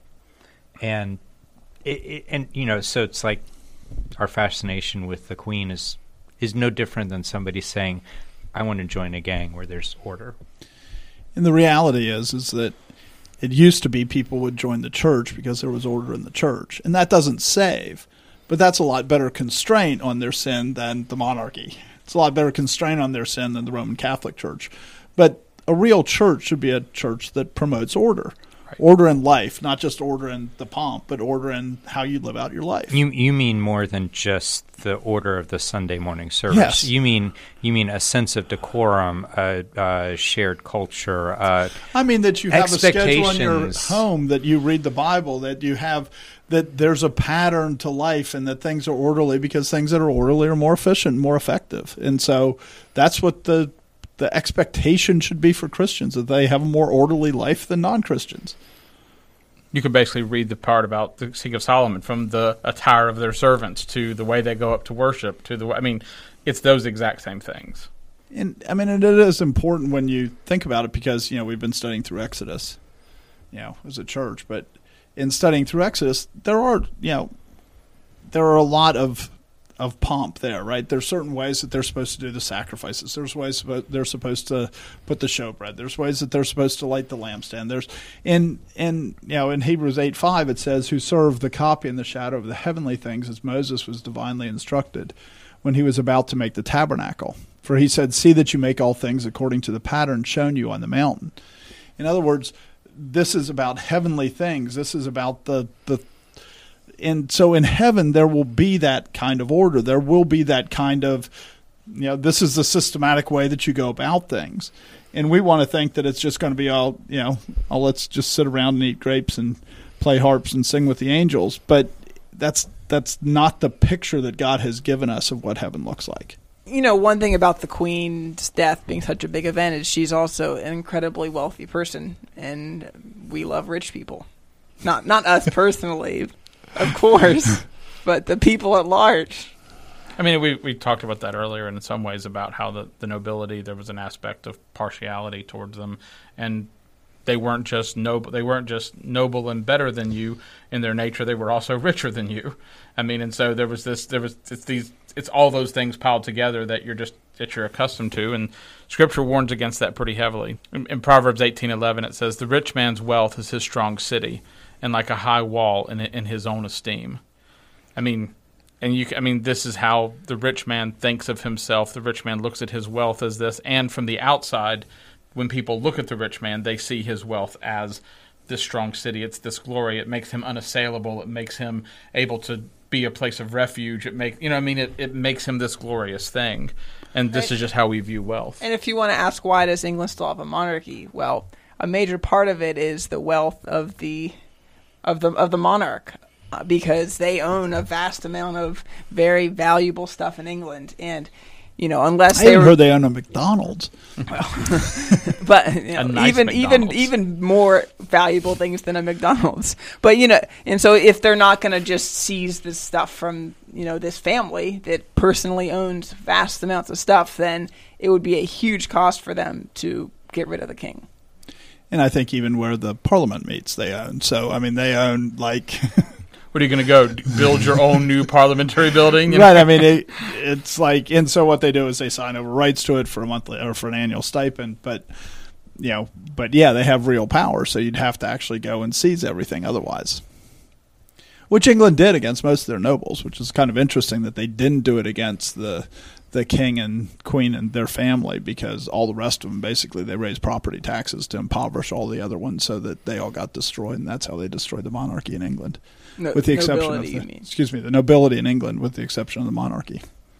and it, it, and you know, so it's like our fascination with the Queen is is no different than somebody saying, "I want to join a gang where there's order." And the reality is, is that it used to be people would join the church because there was order in the church. And that doesn't save, but that's a lot better constraint on their sin than the monarchy. It's a lot better constraint on their sin than the Roman Catholic Church. But a real church should be a church that promotes order. Right. Order in life, not just order in the pomp, but order in how you live out your life. You you mean more than just the order of the Sunday morning service? Yes. You mean you mean a sense of decorum, a uh, uh, shared culture. Uh, I mean that you have a schedule in your expectations. home, that you read the Bible, that you have that there's a pattern to life, and that things are orderly, because things that are orderly are more efficient, more effective. And so that's what the the expectation should be for Christians, that they have a more orderly life than non-Christians. You could basically read the part about the Song of Solomon, from the attire of their servants to the way they go up to worship to the. I mean, it's those exact same things. And I mean, and it is important when you think about it, because you know we've been studying through Exodus, you know, as a church. But in studying through Exodus, there are you know there are a lot of of pomp there, right? There's certain ways that they're supposed to do the sacrifices. There's ways they're supposed to put the showbread. There's ways that they're supposed to light the lampstand. There's in in you know in Hebrews eight five it says, "Who serve the copy in the shadow of the heavenly things, as Moses was divinely instructed when he was about to make the tabernacle. For he said, 'See that you make all things according to the pattern shown you on the mountain.'" In other words, this is about heavenly things. This is about the the And so in heaven, there will be that kind of order. There will be that kind of, you know, this is the systematic way that you go about things. And we want to think that it's just going to be all, you know, oh, let's just sit around and eat grapes and play harps and sing with the angels. But that's that's not the picture that God has given us of what heaven looks like. You know, one thing about the Queen's death being such a big event is she's also an incredibly wealthy person, and we love rich people. Not not us personally, of course, but the people at large. I mean, we we talked about that earlier in some ways, about how the, the nobility, there was an aspect of partiality towards them, and they weren't just noble. They weren't just noble and better than you in their nature. They were also richer than you. I mean, and so there was this. There was it's these. It's all those things piled together that you're just that you're accustomed to, and Scripture warns against that pretty heavily. In, in Proverbs eighteen eleven, it says, "The rich man's wealth is his strong city, and like a high wall in in his own esteem. I mean, and you, I mean, this is how the rich man thinks of himself. The rich man looks at his wealth as this, and from the outside, when people look at the rich man, they see his wealth as this strong city. It's this glory. It makes him unassailable. It makes him able to be a place of refuge. It make you know, I mean, it, it makes him this glorious thing. And this is just how we view wealth. And if you want to ask why does England still have a monarchy, well, a major part of it is the wealth of the of the of the monarch, uh, because they own a vast amount of very valuable stuff in England, and you know, unless I they even were, heard they own a McDonald's. well, but you know, nice even even McDonald's. even more valuable things than a McDonald's. But you know, and so if they're not going to just seize this stuff from you know this family that personally owns vast amounts of stuff, then it would be a huge cost for them to get rid of the king. And I think even where the Parliament meets, they own. So I mean, they own like. What are you going to go build your own new parliamentary building? You know? Right. I mean, it, it's like, and so what they do is they sign over rights to it for a monthly or for an annual stipend. But, you know, but yeah, they have real power. So you'd have to actually go and seize everything otherwise, which England did against most of their nobles, which is kind of interesting that they didn't do it against the the king and queen and their family, because all the rest of them, basically, they raised property taxes to impoverish all the other ones so that they all got destroyed. And that's how they destroyed the monarchy in England. No, with the exception nobility, of you the, mean. excuse me, the nobility in England, with the exception of the monarchy.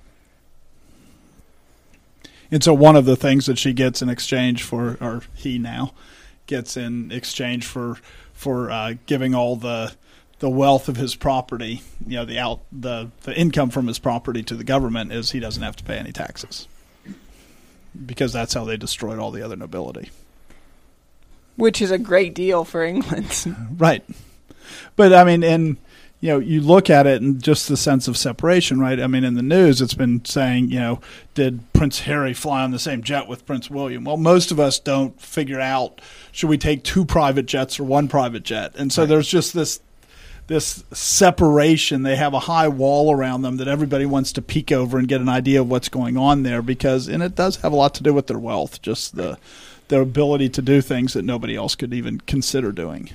And so one of the things that she gets in exchange for, or he now gets in exchange for for uh, giving all the the wealth of his property, you know, the out the the income from his property to the government, is he doesn't have to pay any taxes, because that's how they destroyed all the other nobility. Which is a great deal for England. Right. But, I mean, and, you know, you look at it and just the sense of separation, right? I mean, in the news, it's been saying, you know, did Prince Harry fly on the same jet with Prince William? Well, most of us don't figure out, should we take two private jets or one private jet? And so right. there's just this this separation. They have a high wall around them that everybody wants to peek over and get an idea of what's going on there, because, and it does have a lot to do with their wealth, just the their ability to do things that nobody else could even consider doing.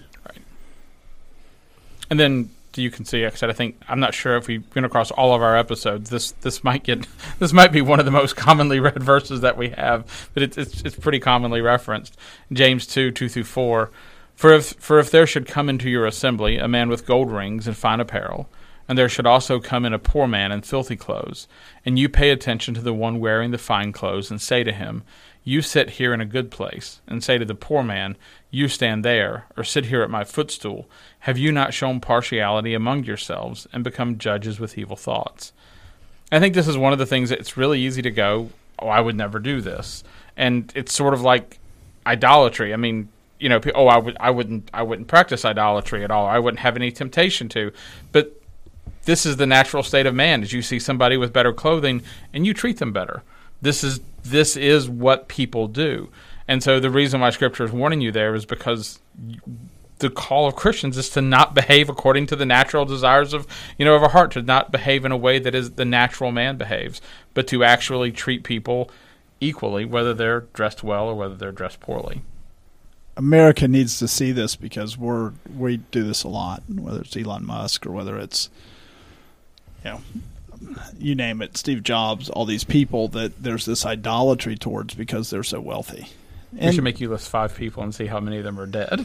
And then you can see, like I said, I think, I'm not sure if we went across all of our episodes. This this might get this might be one of the most commonly read verses that we have, but it's it's, it's pretty commonly referenced. James two two through four. For if for if there should come into your assembly a man with gold rings and fine apparel, and there should also come in a poor man in filthy clothes, and you pay attention to the one wearing the fine clothes, and say to him, you sit here in a good place, and say to the poor man, you stand there, or sit here at my footstool, have you not shown partiality among yourselves, and become judges with evil thoughts? I think this is one of the things that it's really easy to go, oh, I would never do this. And it's sort of like idolatry. I mean, you know, oh, I would, I wouldn't, I wouldn't practice idolatry at all. I wouldn't have any temptation to. But this is the natural state of man, is you see somebody with better clothing, and you treat them better. This is this is what people do. And so the reason why Scripture is warning you there is because the call of Christians is to not behave according to the natural desires of, you know, of our heart, to not behave in a way that is the natural man behaves, but to actually treat people equally, whether they're dressed well or whether they're dressed poorly. America needs to see this, because we're we do this a lot, whether it's Elon Musk or whether it's, you know, you name it, Steve Jobs, all these people that there's this idolatry towards because they're so wealthy. We And should make you list five people and see how many of them are dead.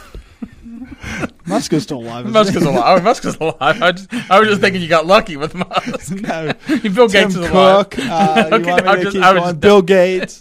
Musk is still alive. Musk is alive. Musk is alive. I, just, I was just thinking you got lucky with Musk. No. Bill Gates Tim is alive. Cook. Uh, Okay, you want me I'm to just- keep I was going? just- Bill Gates.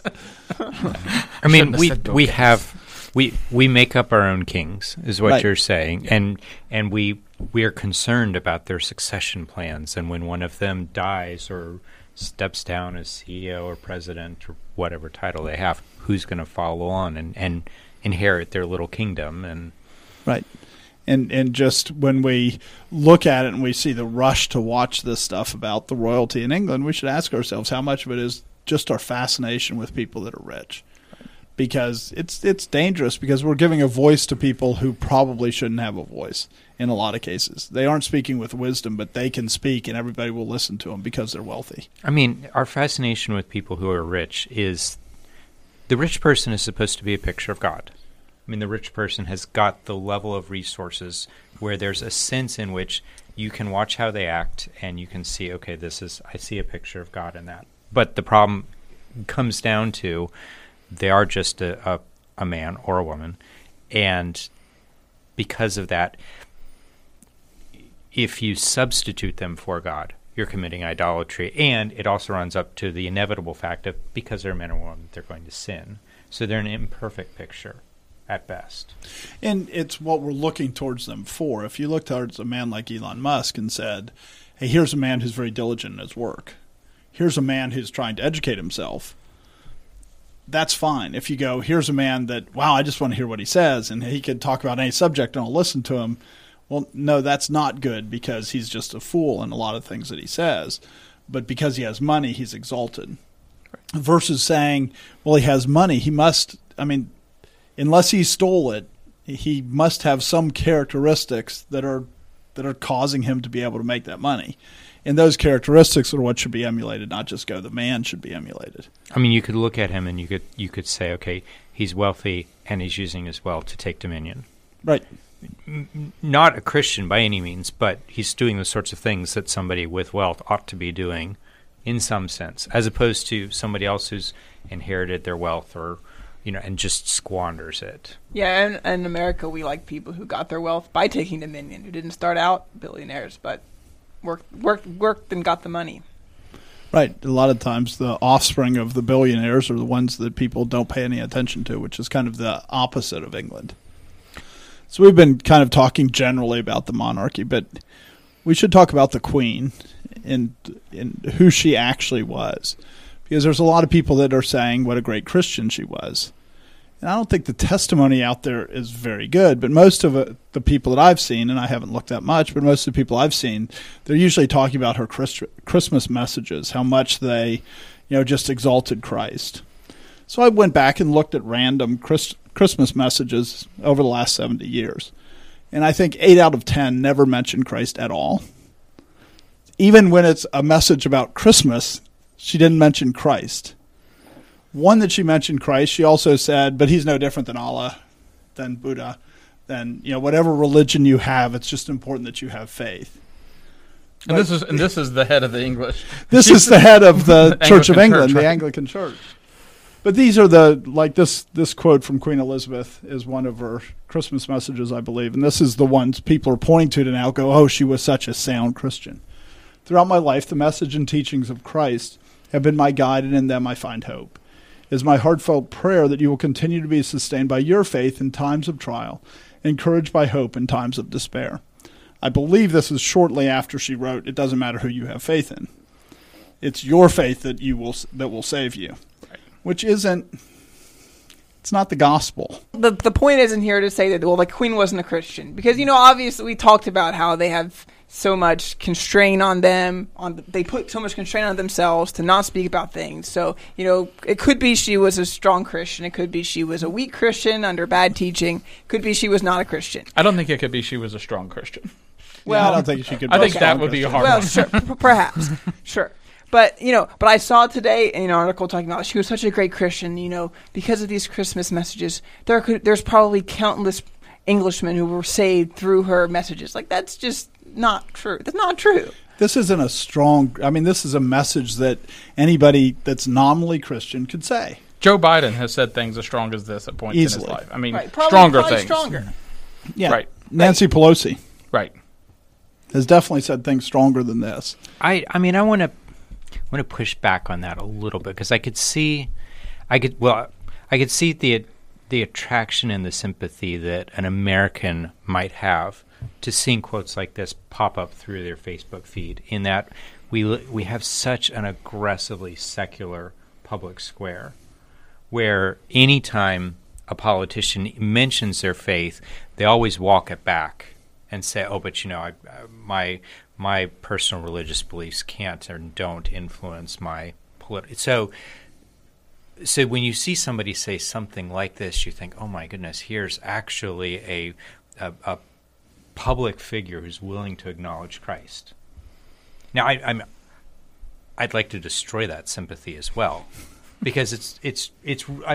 I mean, Shouldn't have we said Bill we Gates. have we we make up our own kings, is what Right. you're saying, and and we we are concerned about their succession plans, and when one of them dies or steps down as C E O or president or whatever title they have, who's going to follow on and, and inherit their little kingdom? And Right. And and just when we look at it and we see the rush to watch this stuff about the royalty in England, we should ask ourselves how much of it is just our fascination with people that are rich. Because it's it's dangerous, because we're giving a voice to people who probably shouldn't have a voice in a lot of cases. They aren't speaking with wisdom, but they can speak, and everybody will listen to them because they're wealthy. I mean, our fascination with people who are rich is the rich person is supposed to be a picture of God. I mean, the rich person has got the level of resources where there's a sense in which you can watch how they act and you can see, okay, this is, I see a picture of God in that. But the problem comes down to they are just a, a, a man or a woman. And because of that, if you substitute them for God, you're committing idolatry. And it also runs up to the inevitable fact of because they're men or women, they're going to sin. So they're an imperfect picture at best. And it's what we're looking towards them for. If you look towards a man like Elon Musk and said, hey, here's a man who's very diligent in his work. Here's a man who's trying to educate himself. That's fine. If you go, here's a man that, wow, I just want to hear what he says, and he could talk about any subject and I'll listen to him. Well, no, that's not good because he's just a fool in a lot of things that he says. But because he has money, he's exalted. Right. Versus saying, well, he has money. He must, I mean, unless he stole it, he must have some characteristics that are that are causing him to be able to make that money. And those characteristics are what should be emulated, not just go, the man should be emulated. I mean, you could look at him and you could you could say, okay, he's wealthy and he's using his wealth to take dominion. Right. N- not a Christian by any means, but he's doing the sorts of things that somebody with wealth ought to be doing in some sense, as opposed to somebody else who's inherited their wealth or, you know, and just squanders it. Yeah, and, and in America, we like people who got their wealth by taking dominion, who didn't start out billionaires, but worked, worked, worked and got the money. Right. A lot of times the offspring of the billionaires are the ones that people don't pay any attention to, which is kind of the opposite of England. So we've been kind of talking generally about the monarchy, but we should talk about the Queen and, and who she actually was. Because there's a lot of people that are saying what a great Christian she was. And I don't think the testimony out there is very good, but most of it, the people that I've seen, and I haven't looked that much, but most of the people I've seen, they're usually talking about her Christ- Christmas messages, how much they, you know, just exalted Christ. So I went back and looked at random Christ- Christmas messages over the last seventy years. And I think eight out of ten never mention Christ at all. Even when it's a message about Christmas, she didn't mention Christ. One that she mentioned Christ, she also said, but he's no different than Allah, than Buddha, than, you know, whatever religion you have, it's just important that you have faith. And but, this is and this is the head of the English. This is the head of the Church of England, Church, right? The Anglican Church. But these are the, like this this quote from Queen Elizabeth is one of her Christmas messages, I believe. And this is the ones people are pointing to to now go, oh, she was such a sound Christian. Throughout my life, the message and teachings of Christ have been my guide, and in them I find hope. It is my heartfelt prayer that you will continue to be sustained by your faith in times of trial, encouraged by hope in times of despair. I believe this is shortly after she wrote, it doesn't matter who you have faith in. It's your faith that you will that will save you, right. Which isn't, it's not the gospel. The the point isn't here to say that, well, the Queen wasn't a Christian. Because, you know, obviously we talked about how they have so much constraint on them. On They put so much constraint on themselves to not speak about things. So, you know, it could be she was a strong Christian. It could be she was a weak Christian under bad teaching. It could be she was not a Christian. I don't think it could be she was a strong Christian. Well, yeah, I don't think she could be I think a that would be a hard well, one. Sure, p- perhaps. Sure. But, you know, but I saw today an article talking about she was such a great Christian, you know, because of these Christmas messages. There could, there's probably countless Englishmen who were saved through her messages. Like, that's just not true. That's not true. This isn't a strong, I mean, this is a message that anybody that's nominally Christian could say. Joe Biden has said things as strong as this at points Easily. in his life. I mean, right. probably, stronger probably things. stronger. Yeah. Right. Nancy Pelosi. Right. Has definitely said things stronger than this. I, I mean, I want to want to push back on that a little bit because I could see, I could well, I could see the the attraction and the sympathy that an American might have to seeing quotes like this pop up through their Facebook feed. In that we we have such an aggressively secular public square, where anytime a politician mentions their faith, they always walk it back and say, "Oh, but you know, I, uh, my my personal religious beliefs can't or don't influence my political." So, so when you see somebody say something like this, you think, "Oh my goodness, here's actually a a, a public figure who's willing to acknowledge Christ." Now, I, I'm I'd like to destroy that sympathy as well, because it's it's it's. I mean,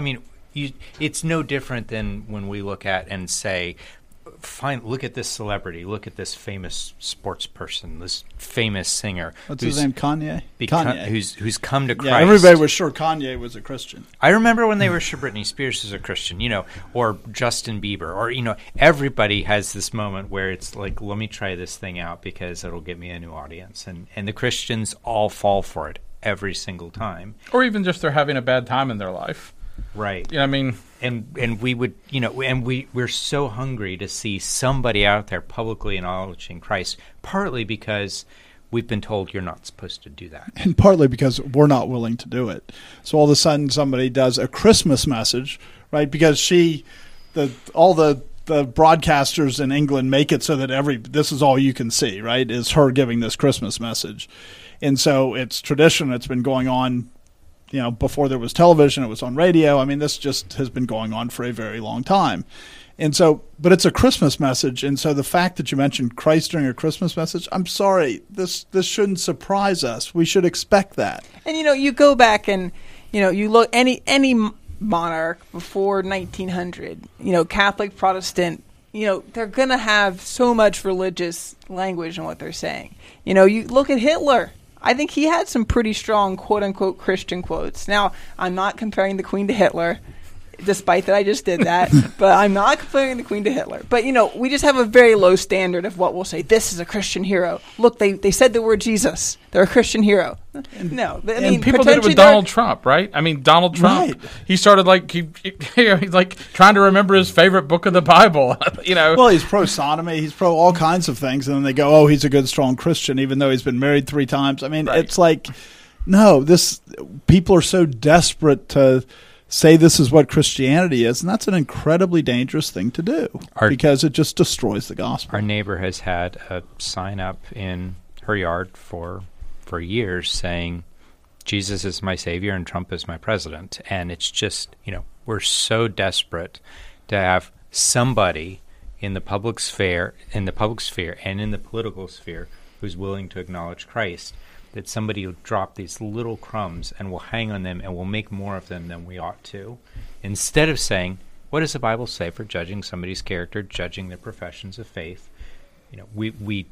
You, it's no different than when we look at and say, "Fine, look at this celebrity, look at this famous sports person, this famous singer." What's his name? Kanye. Become, Kanye. Who's who's come to Christ. Yeah, everybody was sure Kanye was a Christian. I remember when they were sure Britney Spears was a Christian, you know, or Justin Bieber, or you know, everybody has this moment where it's like, "Let me try this thing out because it'll get me a new audience," and and the Christians all fall for it every single time, or even just they're having a bad time in their life. Right. You know, I mean, and and we would, you know, and we we're so hungry to see somebody out there publicly acknowledging Christ, partly because we've been told you're not supposed to do that, and partly because we're not willing to do it. So all of a sudden, somebody does a Christmas message, right? Because she, the all the the broadcasters in England make it so that every this is all you can see, right? Is her giving this Christmas message, and so it's tradition. It's been going on. You know, before there was television, it was on radio. I mean, this just has been going on for a very long time. And so, but it's a Christmas message. And so the fact that you mentioned Christ during a Christmas message, I'm sorry, this this shouldn't surprise us. We should expect that. And, you know, you go back and, you know, you look, any any monarch before nineteen hundred, you know, Catholic, Protestant, you know, they're going to have so much religious language in what they're saying. You know, you look at Hitler. I think he had some pretty strong quote-unquote Christian quotes. Now, I'm not comparing the Queen to Hitler, despite that I just did that, but I'm not comparing the Queen to Hitler. But, you know, we just have a very low standard of what we'll say. This is a Christian hero. Look, they, they said the word Jesus. They're a Christian hero. No. I and mean, people did it with Donald Trump, right? I mean, Donald Trump, right. He started like, he, he, he's like trying to remember his favorite book of the Bible, you know. Well, he's pro-sodomy. He's pro all kinds of things. And then they go, oh, he's a good, strong Christian, even though he's been married three times. I mean, right. It's like, no, this people are so desperate to say this is what Christianity is, and that's an incredibly dangerous thing to do our, because it just destroys the gospel. Our neighbor has had a sign up in her yard for for years saying, Jesus is my savior and Trump is my president. And it's just, you know, we're so desperate to have somebody in the public sphere, in the public sphere and in the political sphere who's willing to acknowledge Christ, that somebody will drop these little crumbs and will hang on them and will make more of them than we ought to, instead of saying, what does the Bible say for judging somebody's character, judging their professions of faith? You know, we we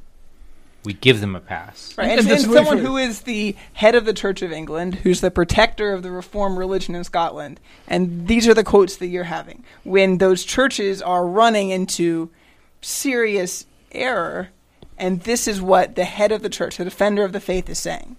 we give them a pass. Right. And, and, and someone who is the head of the Church of England, who's the protector of the Reformed religion in Scotland, and these are the quotes that you're having. When those churches are running into serious error, and this is what the head of the church, the defender of the faith, is saying.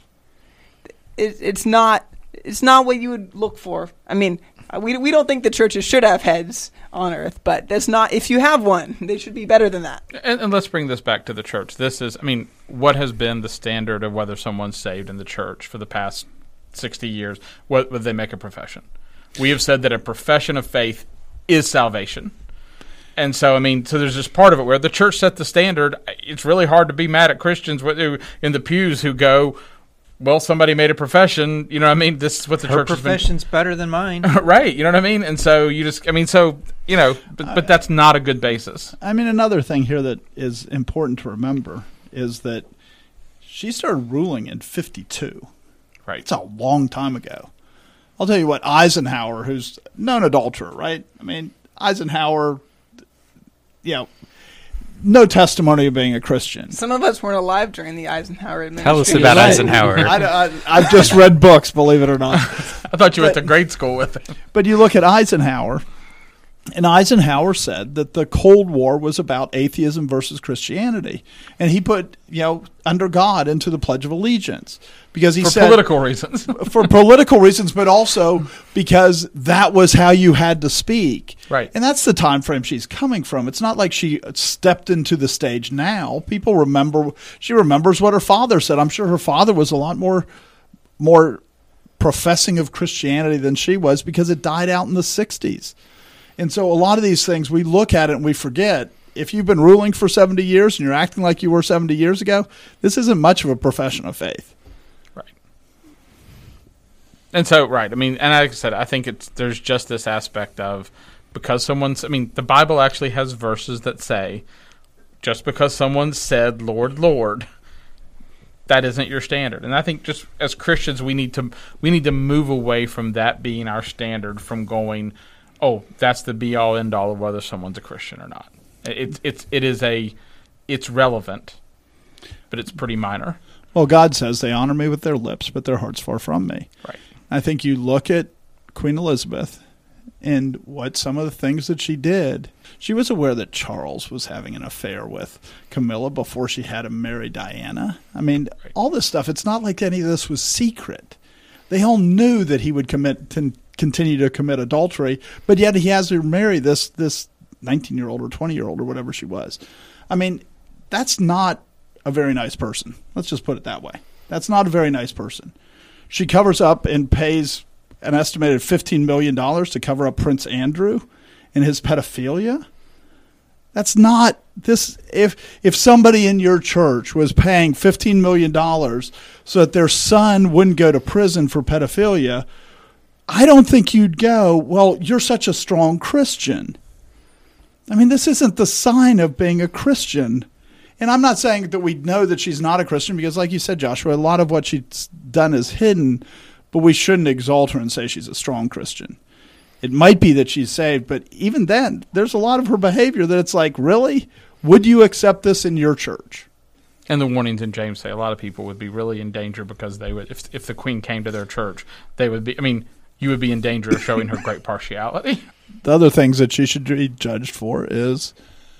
It, it's not. It's not what you would look for. I mean, we we don't think the churches should have heads on earth, but that's not. If you have one, they should be better than that. And, and let's bring this back to the church. This is, I mean, what has been the standard of whether someone's saved in the church for the past sixty years? What would they make a profession? We have said that a profession of faith is salvation. And so, I mean, so there's this part of it where the church set the standard. It's really hard to be mad at Christians in the pews who go, well, somebody made a profession. You know what I mean? This is what the Her church has been. Her profession's better than mine. Right. You know what I mean? And so you just, I mean, so, you know, but, but that's not a good basis. I mean, another thing here that is important to remember is that she started ruling in fifty-two. Right. It's a long time ago. I'll tell you what, Eisenhower, who's known adulterer, right? I mean, Eisenhower, you know, no testimony of being a Christian. Some of us weren't alive during the Eisenhower administration. Tell us about right. Eisenhower. I, I, I've just read books, believe it or not. I thought you but, went to grade school with him. But you look at Eisenhower, and Eisenhower said that the Cold War was about atheism versus Christianity. And he put, you know, under God into the Pledge of Allegiance. Because he for said, political reasons. For political reasons, but also because that was how you had to speak. Right. And that's the time frame she's coming from. It's not like she stepped into the stage now. People remember, she remembers what her father said. I'm sure her father was a lot more, more professing of Christianity than she was because it died out in the sixties. And so a lot of these things, we look at it and we forget. If you've been ruling for seventy years and you're acting like you were seventy years ago, this isn't much of a profession of faith. Right. And so, right, I mean, and like I said, I think it's there's just this aspect of because someone's, I mean, the Bible actually has verses that say, just because someone said, Lord, Lord, that isn't your standard. And I think just as Christians, we need to we need to move away from that being our standard, from going, oh, that's the be all end all of whether someone's a Christian or not. It's it's it is a it's relevant, but it's pretty minor. Well, God says they honor me with their lips, but their heart's far from me. Right. I think you look at Queen Elizabeth and what some of the things that she did. She was aware that Charles was having an affair with Camilla before she had him marry Diana. I mean, Right. all this stuff, it's not like any of this was secret. They all knew that he would commit to continue to commit adultery, but yet he has her marry this this nineteen-year-old or twenty-year-old or whatever she was. I mean, that's not a very nice person. Let's just put it that way. That's not a very nice person. She covers up and pays an estimated fifteen million dollars to cover up Prince Andrew and his pedophilia. That's not this. If if somebody in your church was paying fifteen million dollars so that their son wouldn't go to prison for pedophilia, I don't think you'd go, well, you're such a strong Christian. I mean, this isn't the sign of being a Christian. And I'm not saying that we know that she's not a Christian because, like you said, Joshua, a lot of what she's done is hidden, but we shouldn't exalt her and say she's a strong Christian. It might be that she's saved, but even then, there's a lot of her behavior that it's like, really? Would you accept this in your church? And the warnings in James say a lot of people would be really in danger because they would, if if the Queen came to their church, they would be, I mean, you would be in danger of showing her great partiality. The other things that she should be judged for is,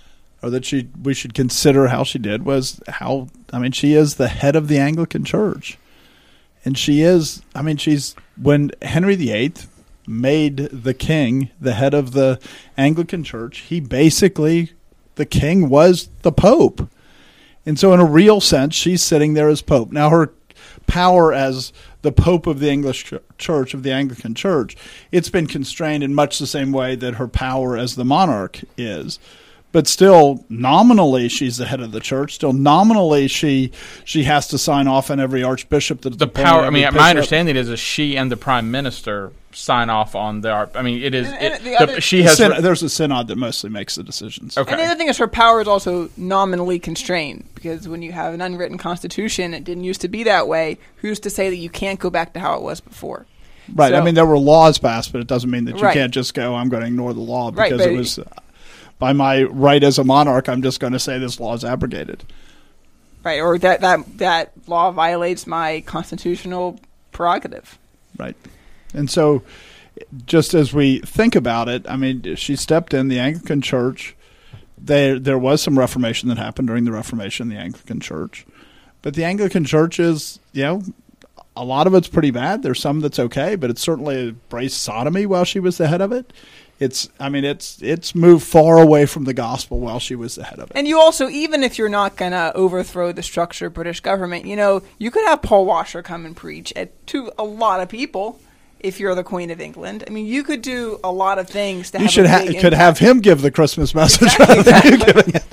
or that she we should consider how she did was how, I mean, she is the head of the Anglican Church. And she is, I mean, she's, when Henry the Eighth made the king the head of the Anglican Church, he basically, the king was the Pope. And so in a real sense, she's sitting there as Pope. Now her power as the Pope of the English Church, of the Anglican Church, it's been constrained in much the same way that her power as the monarch is. But still, nominally, she's the head of the church. Still, nominally, she she has to sign off on every archbishop. That's The power, I mean, my understanding is that she and the prime minister sign off on the art. I mean, it is, And- and it, the the- other- she The has, syn- there's a synod that mostly makes the decisions. okay. And the other thing is her power is also nominally constrained because when you have an unwritten constitution, it didn't used to be that way. Who's to say that you can't go back to how it was before? Right. I So- mean, there were laws passed, but it doesn't mean that you Right. can't just go, I'm going to ignore the law Right, because but- it was, uh, by my right as a monarch, I'm just going to say this law is abrogated. Right, or that, that, that law violates my constitutional prerogative. Right. And so just as we think about it, I mean, she stepped in the Anglican Church. There, there was some Reformation that happened during the Reformation in the Anglican Church. But the Anglican Church is, you know, a lot of it's pretty bad. There's some that's okay, but it's certainly embraced sodomy while she was the head of it. It's, I mean, it's it's moved far away from the gospel while she was the head of it. And you also, even if you're not going to overthrow the structure of British government, you know, you could have Paul Washer come and preach at, to a lot of people if you're the Queen of England. I mean, you could do a lot of things to You have should a ha- big could have impact. him give the Christmas message rather than you giving it.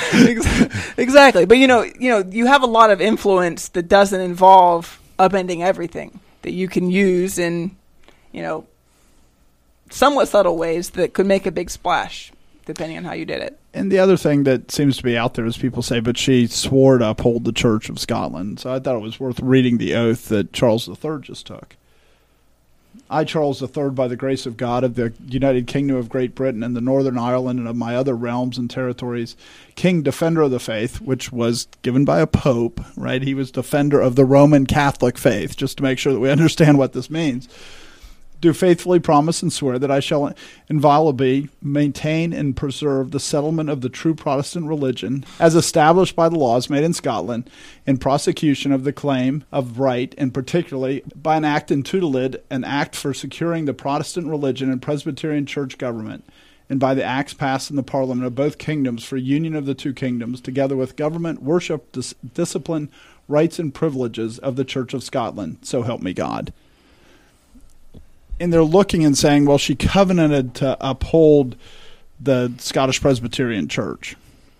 Ex- exactly. But, you know, you know, you have a lot of influence that doesn't involve upending everything that you can use in, you know, somewhat subtle ways that could make a big splash, depending on how you did it. And the other thing that seems to be out there is people say, but she swore to uphold the Church of Scotland. So I thought it was worth reading the oath that Charles the Third just took. I, Charles the Third, by the grace of God, of the United Kingdom of Great Britain and the Northern Ireland and of my other realms and territories, King, Defender of the Faith, which was given by a pope, right? He was defender of the Roman Catholic faith, just to make sure that we understand what this means. Do faithfully promise and swear that I shall inviolably maintain and preserve the settlement of the true Protestant religion as established by the laws made in Scotland in prosecution of the claim of right, and particularly by an act in tutelage, an act for securing the Protestant religion and Presbyterian church government, and by the acts passed in the Parliament of both kingdoms for union of the two kingdoms, together with government, worship, dis- discipline, rights, and privileges of the Church of Scotland. So help me God. And they're looking and saying, well, she covenanted to uphold the Scottish Presbyterian Church.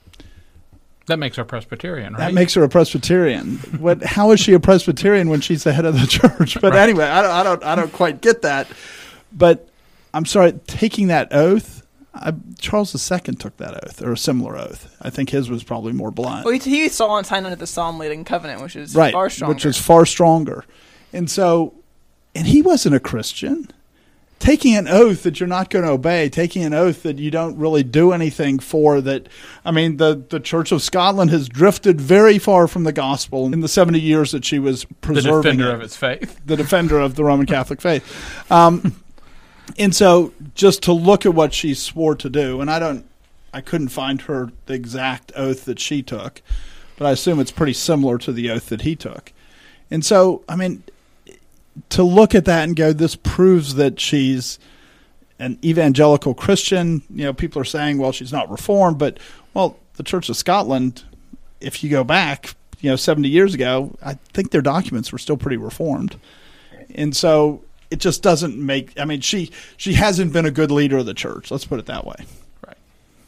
That makes her Presbyterian, right? That makes her a Presbyterian. What? How is she a Presbyterian when she's the head of the church? But Right. anyway, I don't, I don't, I don't quite get that. But I'm sorry, taking that oath. I, Charles the Second took that oath, or a similar oath. I think his was probably more blunt. Well, he, he saw and signed under the Psalm Leading Covenant, which is Right, far stronger. which is far stronger. And so, and he wasn't a Christian. taking an oath that you're not going to obey, taking an oath that you don't really do anything for, that, I mean, the, the Church of Scotland has drifted very far from the gospel in the seventy years that she was preserving the defender it, of its faith. the defender of the Roman Catholic faith. Um, and so just to look at what she swore to do, and I don't, I couldn't find her the exact oath that she took, but I assume it's pretty similar to the oath that he took. And so, I mean, to look at that and go, this proves that she's an evangelical Christian. You know, people are saying, well, she's not Reformed, but, well, the Church of Scotland, if you go back, you know, seventy years ago, I think their documents were still pretty Reformed. And so it just doesn't make, I mean, she, she hasn't been a good leader of the church. Let's put it that way. Right.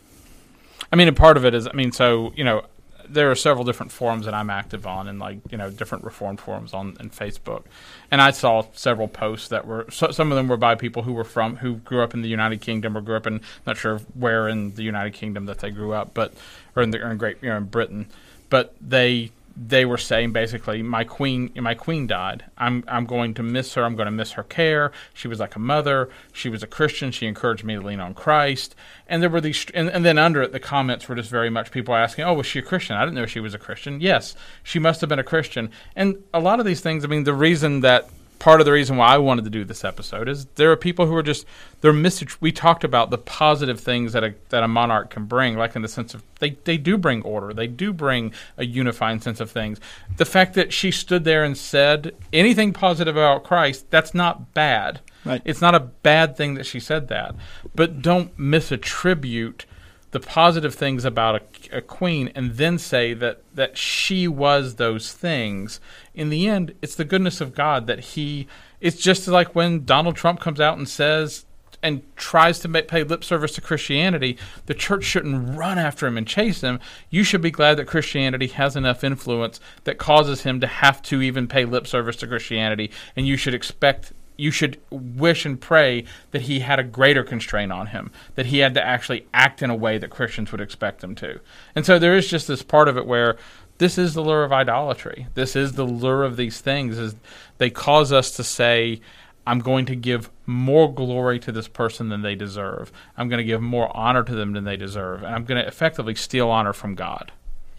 I mean, a part of it is, I mean, so, you know, there are several different forums that I'm active on, and like, you know, different Reformed forums on in Facebook. And I saw several posts that were, so, some of them were by people who were from, who grew up in the United Kingdom or grew up in, not sure where in the United Kingdom that they grew up, but, or in the, or in Great, you know, in Britain. But they, they were saying basically, my queen, my queen died. I'm, I'm going to miss her. I'm going to miss her care. She was like a mother. She was a Christian. She encouraged me to lean on Christ. And there were these, and, and then under it, the comments were just very much people asking, "Oh, was she a Christian? I didn't know she was a Christian." Yes, she must have been a Christian. And a lot of these things, I mean, the reason that, part of the reason why I wanted to do this episode is there are people who are just, they're mis- we talked about the positive things that a that a monarch can bring, like in the sense of they, they do bring order. They do bring a unifying sense of things. The fact that she stood there and said anything positive about Christ, that's not bad. Right. It's not a bad thing that she said that. But don't misattribute the positive things about a, a queen and then say that, that she was those things. In the end, it's the goodness of God that he, it's just like when Donald Trump comes out and says and tries to make, pay lip service to Christianity, the church shouldn't run after him and chase him. You should be glad that Christianity has enough influence that causes him to have to even pay lip service to Christianity, and you should expect you should wish and pray that he had a greater constraint on him, that he had to actually act in a way that Christians would expect him to. And so there is just this part of it where this is the lure of idolatry. This is the lure of these things, is they cause us to say, I'm going to give more glory to this person than they deserve. I'm going to give more honor to them than they deserve. And I'm going to effectively steal honor from God.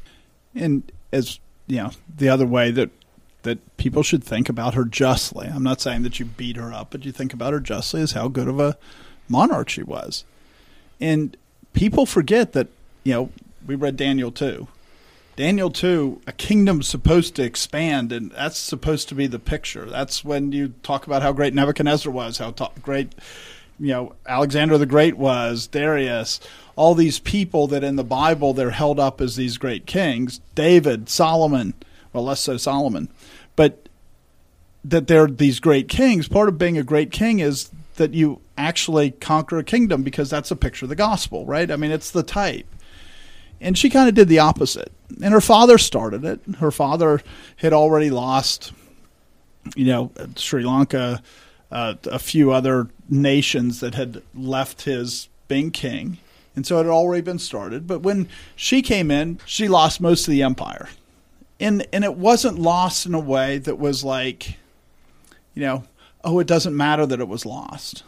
And as, you know, the other way that that people should think about her justly. I'm not saying that you beat her up, but you think about her justly as how good of a monarch she was. And people forget that, you know, we read Daniel two. Daniel two, a kingdom's supposed to expand, and that's supposed to be the picture. That's when you talk about how great Nebuchadnezzar was, how ta- great, you know, Alexander the Great was, Darius, all these people that in the Bible they're held up as these great kings, David, Solomon, well, less so Solomon, but that they're these great kings. Part of being a great king is that you actually conquer a kingdom, because that's a picture of the gospel, right? I mean, it's the type. And she kind of did the opposite. And her father started it. Her father had already lost, you know, Sri Lanka, uh, a few other nations that had left his being king. And so it had already been started. But when she came in, she lost most of the empire. And and it wasn't lost in a way that was like, you know, oh, it doesn't matter that it was lost.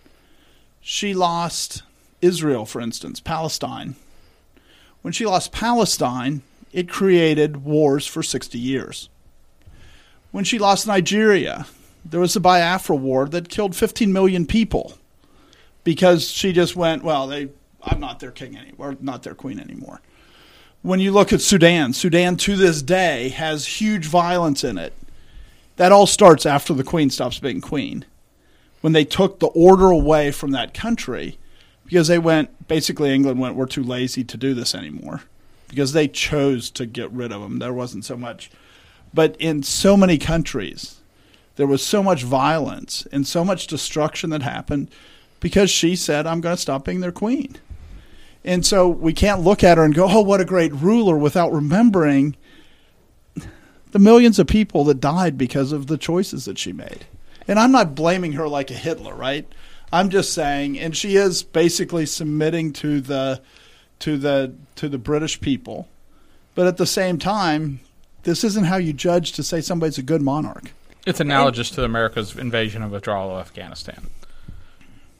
She lost Israel, for instance, Palestine. When she lost Palestine, it created wars for sixty years. When she lost Nigeria, there was the Biafra War that killed fifteen million people because she just went, well, they, I'm not their king anymore, not their queen anymore. When you look at Sudan, Sudan to this day has huge violence in it. That all starts after the queen stops being queen. When they took the order away from that country, because they went, basically England went, we're too lazy to do this anymore. Because they chose to get rid of them. There wasn't so much. But in so many countries, there was so much violence and so much destruction that happened because she said, I'm going to stop being their queen. And so we can't look at her and go, oh, what a great ruler, without remembering the millions of people that died because of the choices that she made. And I'm not blaming her like a Hitler, right? I'm just saying, and she is basically submitting to the to the to the British people. But at the same time, this isn't how you judge to say somebody's a good monarch. It's analogous to America's invasion and withdrawal of Afghanistan.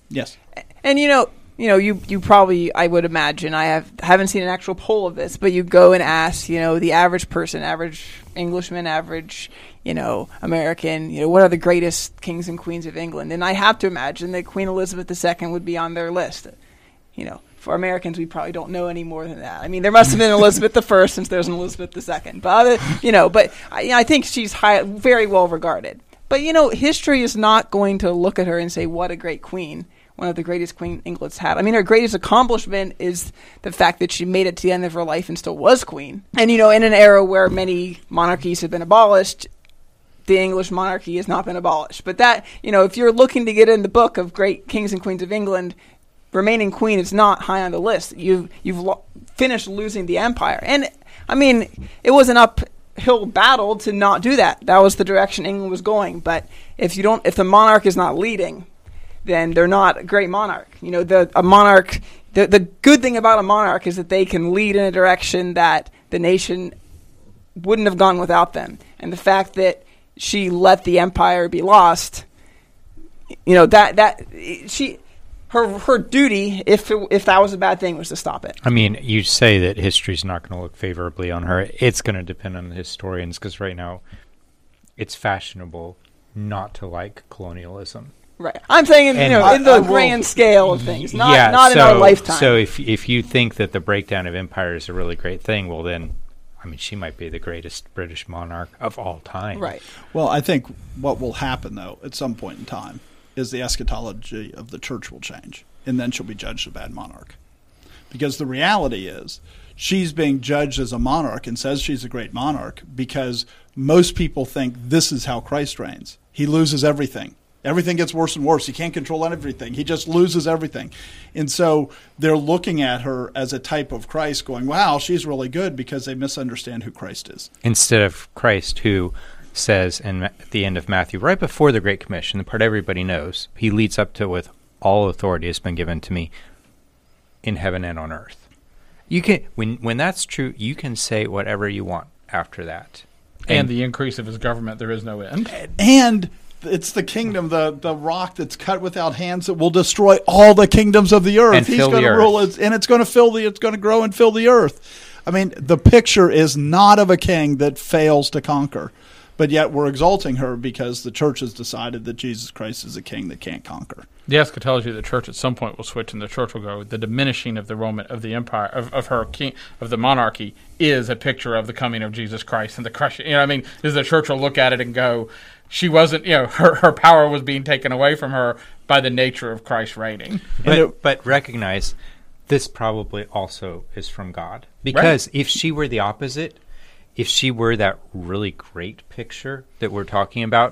Yes. And you know, you know, you you probably, I would imagine, I have haven't seen an actual poll of this, but you go and ask, you know, the average person, average Englishman, average, you know, American, you know, what are the greatest kings and queens of England? And I have to imagine that Queen Elizabeth the Second would be on their list. You know, for Americans, we probably don't know any more than that. I mean, there must have been Elizabeth the First since there's an Elizabeth the Second, but other, you know, but I, you know, I think she's high, very well regarded. But you know, history is not going to look at her and say, "What a great queen." One of the greatest Queen England's had. I mean, her greatest accomplishment is the fact that she made it to the end of her life and still was queen. And, you know, in an era where many monarchies have been abolished, the English monarchy has not been abolished. But that, you know, if you're looking to get in the book of great kings and queens of England, remaining queen is not high on the list. You've, you've lo- finished losing the empire. And, I mean, it was an uphill battle to not do that. That was the direction England was going. But if you don't, if the monarch is not leading, then they're not a great monarch. You know, the a monarch, the, the good thing about a monarch is that they can lead in a direction that the nation wouldn't have gone without them. And the fact that she let the empire be lost, you know, that, that she, her her duty, if it, if that was a bad thing, was to stop it. I mean, you say that history's not going to look favorably on her. It's going to depend on the historians, because right now it's fashionable not to like colonialism. Right. I'm saying, in, you And know, I- in the I will- grand scale of things, not yeah, not so, in our lifetime. So if if you think that the breakdown of empire is a really great thing, well then, I mean, she might be the greatest British monarch of all time. Right. Well, I think what will happen, though, at some point in time, is the eschatology of the church will change, and then she'll be judged a bad monarch. Because the reality is, she's being judged as a monarch and says she's a great monarch because most people think this is how Christ reigns. He loses everything. Everything gets worse and worse. He can't control everything. He just loses everything. And so they're looking at her as a type of Christ going, wow, she's really good, because they misunderstand who Christ is. Instead of Christ, who says in Ma- at the end of Matthew, right before the Great Commission, the part everybody knows, he leads up to with all authority has been given to me in heaven and on earth. You can when when that's true, you can say whatever you want after that. And, and the increase of his government, there is no end. And it's the kingdom, the, the rock that's cut without hands that will destroy all the kingdoms of the earth. And He's fill going the to earth. rule it, and it's going to fill the, it's going to grow and fill the earth. I mean, the picture is not of a king that fails to conquer, but yet we're exalting her because the church has decided that Jesus Christ is a king that can't conquer. The eschatology of the church at some point will switch, and the church will go. The diminishing of the Roman of the empire of, of her king of the monarchy is a picture of the coming of Jesus Christ and the crushing. You know, what I mean, is the church will look at it and go, she wasn't. You know, her her power was being taken away from her by the nature of Christ reigning. But, it- but recognize this probably also is from God. Because Right. if she were the opposite, if she were that really great picture that we're talking about,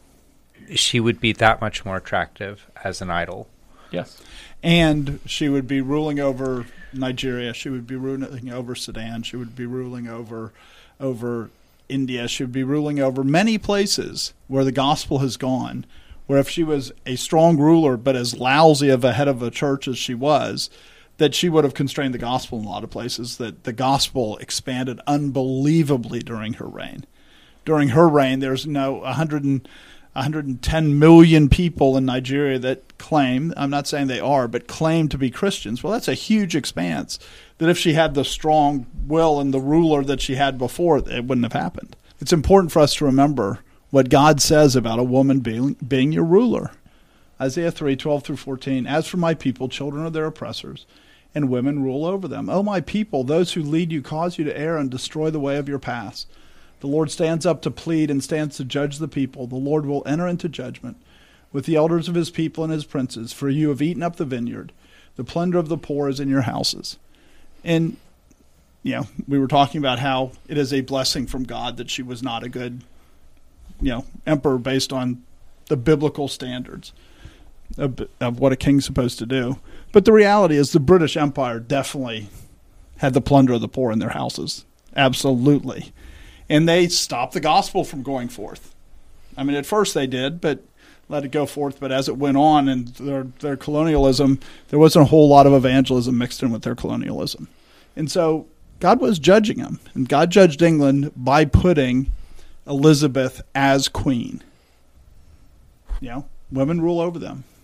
she would be that much more attractive as an idol. Yes. And she would be ruling over Nigeria. She would be ruling over Sudan. She would be ruling over over India. She would be ruling over many places where the gospel has gone, where if she was a strong ruler but as lousy of a head of a church as she was, that she would have constrained the gospel in a lot of places, that the gospel expanded unbelievably during her reign. During her reign, there's no one hundred, one hundred ten million people in Nigeria that claim, I'm not saying they are, but claim to be Christians. Well, that's a huge expanse that if she had the strong will and the ruler that she had before, it wouldn't have happened. It's important for us to remember what God says about a woman being, being your ruler. Isaiah three, twelve through fourteen, as for my people, children are their oppressors, and women rule over them. O my people, those who lead you cause you to err and destroy the way of your paths. The Lord stands up to plead and stands to judge the people. The Lord will enter into judgment with the elders of his people and his princes, for you have eaten up the vineyard. The plunder of the poor is in your houses. And, you know, we were talking about how it is a blessing from God that she was not a good, you know, emperor based on the biblical standards of, of what a king's supposed to do. But the reality is the British Empire definitely had the plunder of the poor in their houses. Absolutely. And they stopped the gospel from going forth. I mean, at first they did, but let it go forth. But as it went on and their, their colonialism, there wasn't a whole lot of evangelism mixed in with their colonialism. And so God was judging them. And God judged England by putting Elizabeth as queen. You know, women rule over them.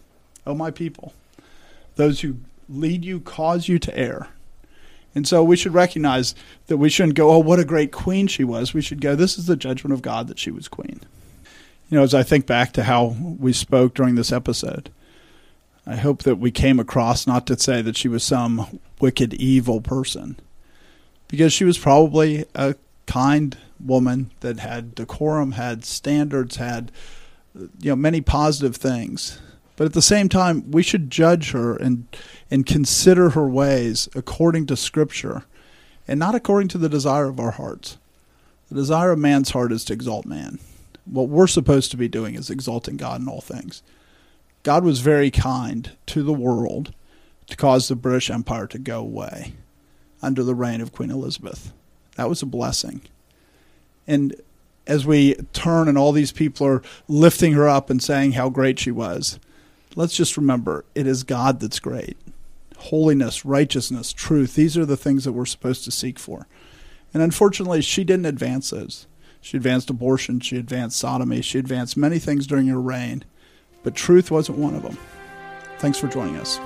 O my people, those who lead you cause you to err. And so we should recognize that we shouldn't go, oh, what a great queen she was. We should go, this is the judgment of God that she was queen. You know, as I think back to how we spoke during this episode, I hope that we came across not to say that she was some wicked, evil person, because she was probably a kind woman that had decorum, had standards, had, you know, many positive things. But at the same time, we should judge her and and consider her ways according to Scripture and not according to the desire of our hearts. The desire of man's heart is to exalt man. What we're supposed to be doing is exalting God in all things. God was very kind to the world to cause the British Empire to go away under the reign of Queen Elizabeth. That was a blessing. And as we turn and all these people are lifting her up and saying how great she was, let's just remember, it is God that's great. Holiness, righteousness, truth, these are the things that we're supposed to seek for. And unfortunately, she didn't advance those. She advanced abortion, she advanced sodomy, she advanced many things during her reign, but truth wasn't one of them. Thanks for joining us.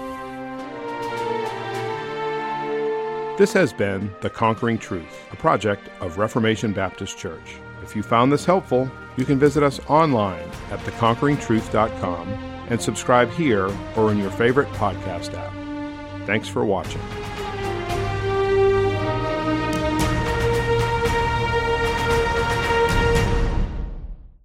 This has been The Conquering Truth, a project of Reformation Baptist Church. If you found this helpful, you can visit us online at the conquering truth dot com and subscribe here or in your favorite podcast app. Thanks for watching.